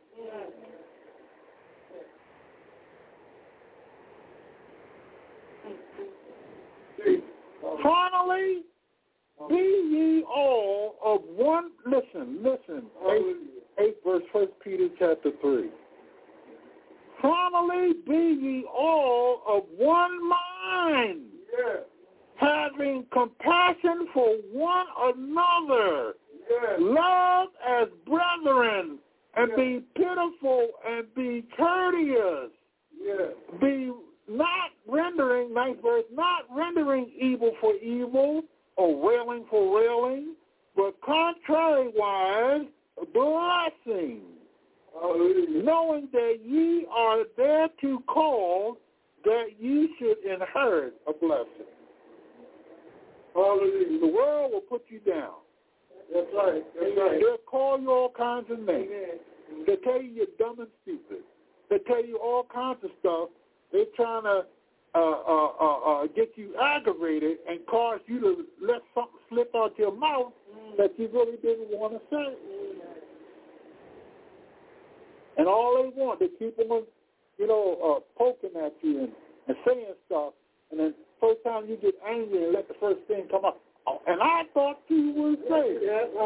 Finally, be ye all of one. Listen. 8 verse 1 Peter chapter 3. Finally, be ye all of one mind, having compassion for one another, love as brethren, and be pitiful and be courteous. Be not rendering, 9th verse, not rendering evil for evil or railing for railing, but contrariwise blessing, knowing that ye are thereto called, that ye should inherit a blessing. Hallelujah. The world will put you down. That's right. They'll call you all kinds of names. They'll tell you you're dumb and stupid. They'll tell you all kinds of stuff. They're trying to get you aggravated and cause you to let something slip out your mouth that you really didn't want to say. And all they want, they keep on, poking at you and saying stuff. And then first time you get angry and let the first thing come up, and I thought you were saved.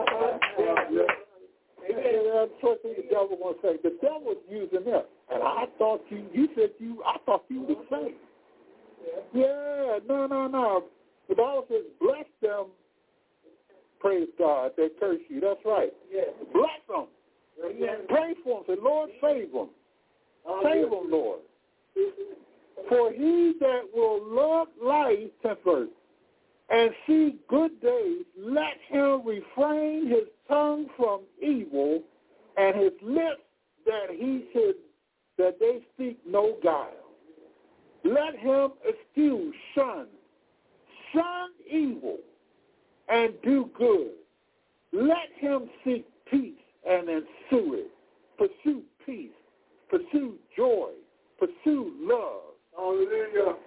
That's the first thing the devil wants to say. The devil's using it. And I thought I thought you were saved. Yeah, no. The Bible says, bless them, praise God, they curse you. That's right. Bless them. Pray for them. Say, Lord, save them. Save them, Lord. For he that will love life, 10th verse, and see good days, let him refrain his tongue from evil, and his lips that they speak no guile. Let him eschew, shun evil, and do good. Let him seek peace and ensue it. Pursue peace, pursue joy, pursue love. Hallelujah.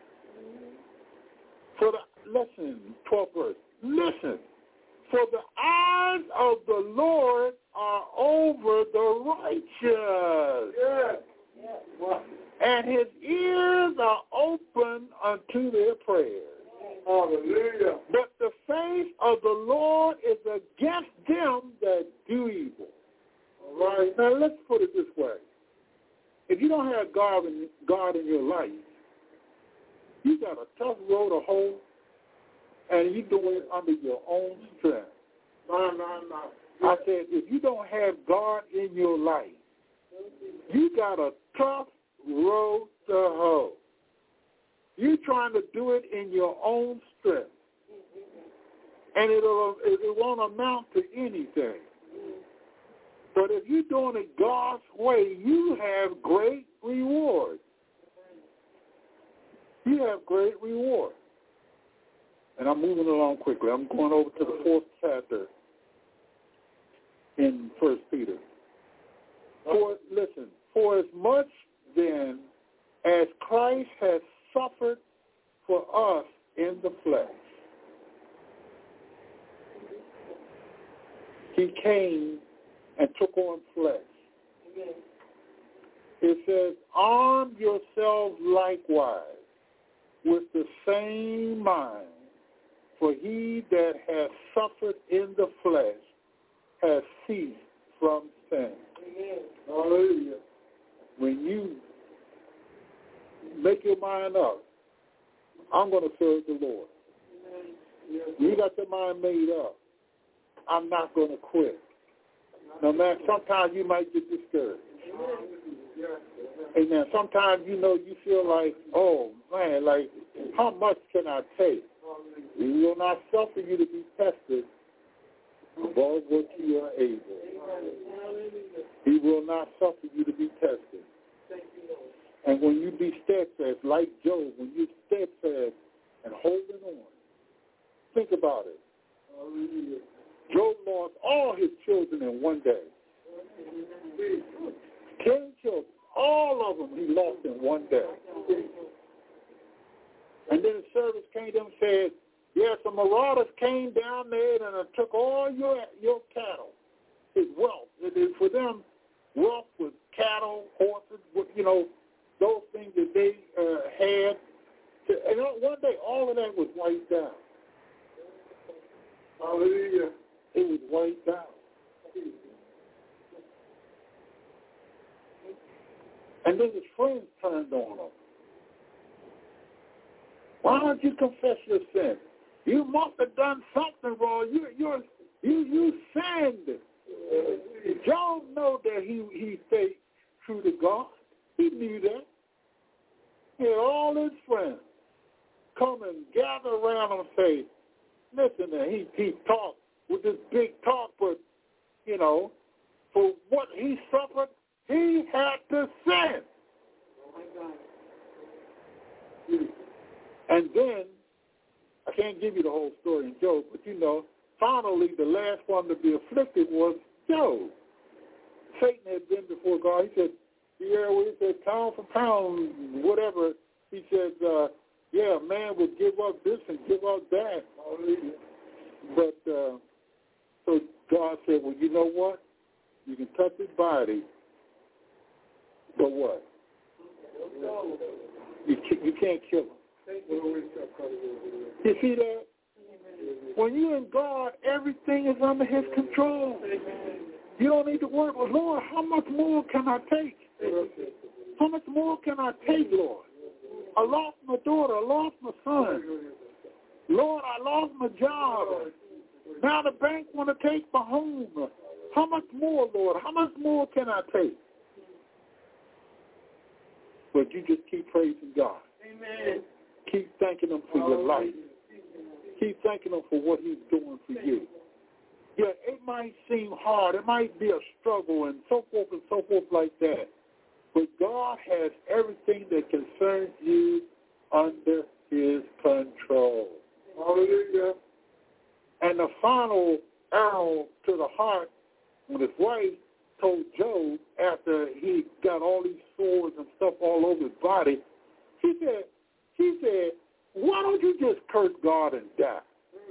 Listen, 12th verse. Listen, for the eyes of the Lord are over the righteous, and his ears are open unto their prayers. Hallelujah. But the face of the Lord is against them that do evil. All right. Now let's put it this way. If you don't have God in your life, you got a tough road to hoe, and you do it under your own strength. No. I said, if you don't have God in your life, you got a tough road to hoe. You're trying to do it in your own strength, and it won't amount to anything. But if you're doing it God's way, you have great reward. You have great reward. And I'm moving along quickly. I'm going over to the 4th chapter in 1 Peter. For as much then as Christ has suffered for us in the flesh, he came and took on flesh. It says, arm yourselves likewise with the same mind, for he that has suffered in the flesh has ceased from sin. Hallelujah. When you make your mind up, I'm going to serve the Lord. You got your mind made up. I'm not going to quit. No matter, sometimes you might get discouraged. Amen. Sometimes you feel like, oh man, like how much can I take? He will not suffer you to be tested above what you are able. He will not suffer you to be tested. And when you be steadfast, like Job, when you're steadfast and holding on. Think about it. Job lost all his children in one day. 10 children, all of them he lost in one day. And then the servants came to him and said, yeah, some marauders came down there and took all your cattle, his wealth. For them, wealth was cattle, horses, those things that they had. And one day, all of that was wiped out. Hallelujah. It was wiped out. And then his friends turned on him. Why don't you confess your sin? You must have done something wrong. You sinned. Job knew that he stayed true to God. He knew that. He had all his friends come and gather around him and say, listen, he talked with this big talk, but, for what he suffered, he had to sin. Oh, my God. And then, I can't give you the whole story in Job, but finally the last one to be afflicted was Job. Satan had been before God. He said, he said, pound for pound, whatever. He said, man would give up this and give up that. But, so God said, well, you know what? You can touch his body, but what? You can't kill him. You see that? When you're in God, everything is under his control. You don't need to worry, well, Lord, how much more can I take? How much more can I take, Lord? I lost my daughter. I lost my son. Lord, I lost my job. Now the bank want to take my home. How much more, Lord? How much more can I take? But you just keep praising God. Amen. Keep thanking him for your life. Keep thanking him for what he's doing for you. Yeah, it might seem hard. It might be a struggle and so forth like that. But God has everything that concerns you under his control. Hallelujah. And the final arrow to the heart, when his wife told Job after he got all these sores and stuff all over his body, she said, why don't you just curse God and die?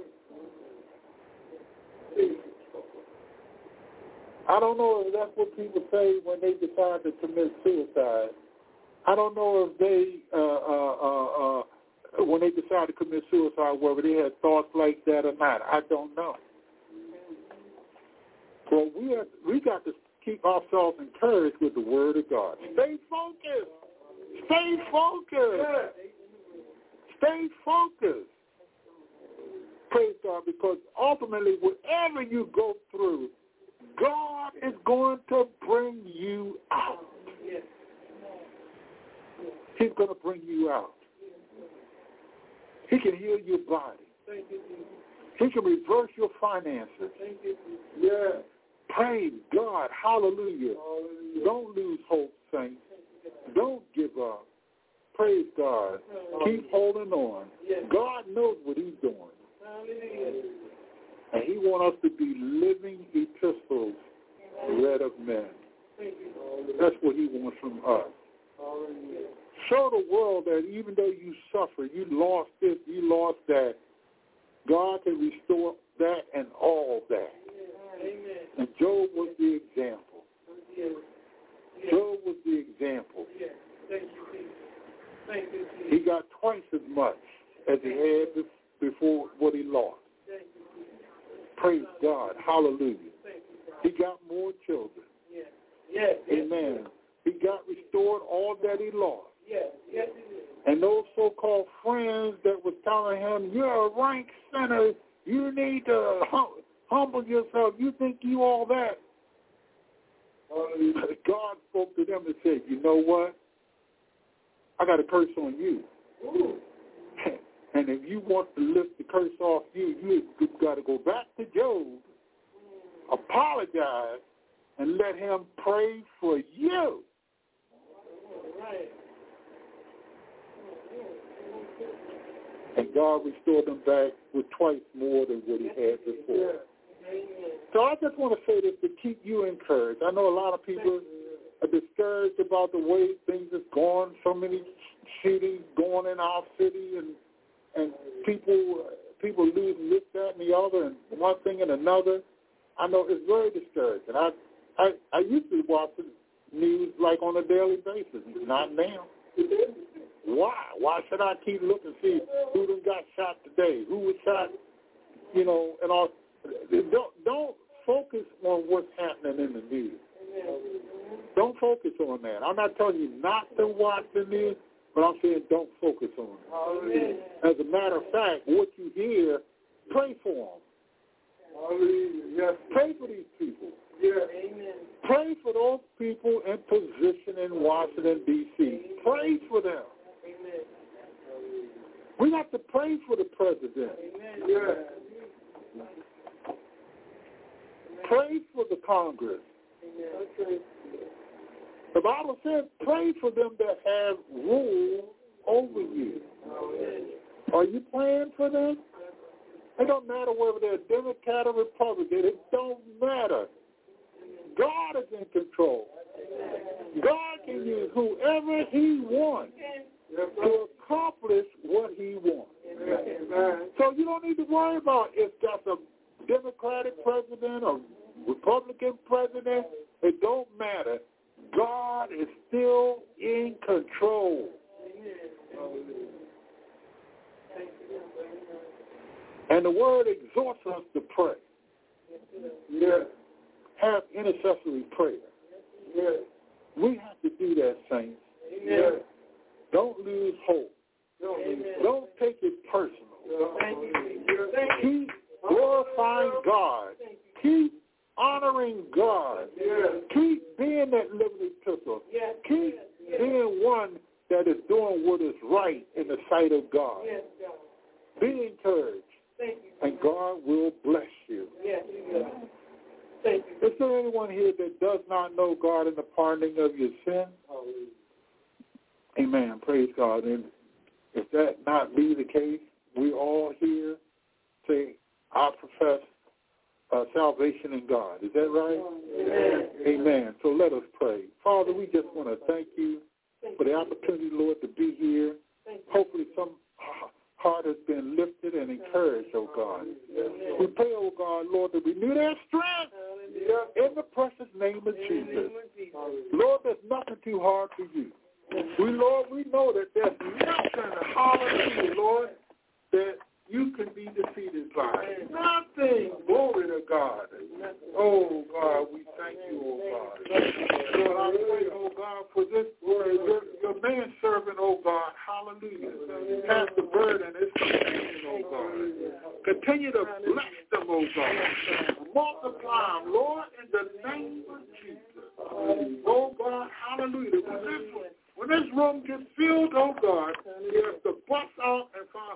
I don't know if that's what people say when they decide to commit suicide. I don't know if they, when they decide to commit suicide, whether they had thoughts like that or not. I don't know. But we got to keep ourselves encouraged with the Word of God. Stay focused. Stay focused. Stay focused. Praise God, because ultimately, whatever you go through, God is going to bring you out. He's going to bring you out. He can heal your body. He can reverse your finances. Yeah. Praise God. Hallelujah. Don't lose hope, saints. Don't give up. Praise God. Keep holding on. God knows what he's doing. And he wants us to be living epistles read of men. That's what he wants from us. Show the world that even though you suffer, you lost this, you lost that, God can restore that and all that. And Job was the example. Job was the example. He got twice as much as he had before what he lost. Praise God. Hallelujah. He got more children. Amen. He got restored all that he lost. And those so-called friends that was telling him, you're a rank sinner, you need to humble yourself, you think you all that. God spoke to them and said, you know what? I got a curse on you. And if you want to lift the curse off you, you've got to go back to Job, apologize, and let him pray for you. And God God restore them back with twice more than what he had before. So I just want to say this to keep you encouraged. I know a lot of people are discouraged about the way things are going, so many shootings going in our city, and people losing this, that, and the other, and one thing and another. I know it's very discouraging. I used to watch the news like on a daily basis. Not now. Why? Why should I keep looking to see who done got shot today? Who was shot? You know, and all. Don't focus on what's happening in the news. Don't focus on that. I'm not telling you not to watch the news, but I'm saying don't focus on it. As a matter of fact, what you hear, pray for them. Yes. Pray for these people. Yes. Pray for those people in position in Washington, D.C. Pray for them. We have to pray for the president. Yes. Pray for the Congress. The Bible says pray for them that have rule over you. Are you praying for them? It don't matter whether they're Democrat or Republican. It don't matter. God is in control. God can use whoever he wants to accomplish what he wants. So you don't need to worry about if that's a Democratic president or Republican president. It don't matter. God is still in control. And the word exhorts us to pray. Yes. Have intercessory prayer. Yes. We have to do that, saints. Yes. Don't lose hope. Don't take it personal. Keep glorifying God. Keep honoring God. Keep being that living epistle. Keep being one that is doing what is right in the sight of God. Be encouraged, and God will bless you. Is there anyone here that does not know God in the pardoning of your sin? Amen. Praise God. And if that not be the case, we all here say, I profess salvation in God. Is that right? Amen. Amen. So let us pray. Father, we just want to thank you for the opportunity, Lord, to be here. Hopefully some heart has been lifted and encouraged, oh God. We pray, oh God, Lord, to renew their strength in the precious name of Jesus. Lord, there's nothing too hard for you. Lord, we know that there's nothing, hallelujah, Lord, that you can be defeated by. Nothing. Glory to God. Oh, God, we thank you, oh, God. Lord, I pray, oh, God, for this, your manservant, oh, God, hallelujah. Pastor Bird and his companion, oh, God. Continue to bless them, oh, God. Multiply them, Lord, in the name of Jesus. Oh, God, hallelujah. When this room gets filled, oh, God, we have to bust out and find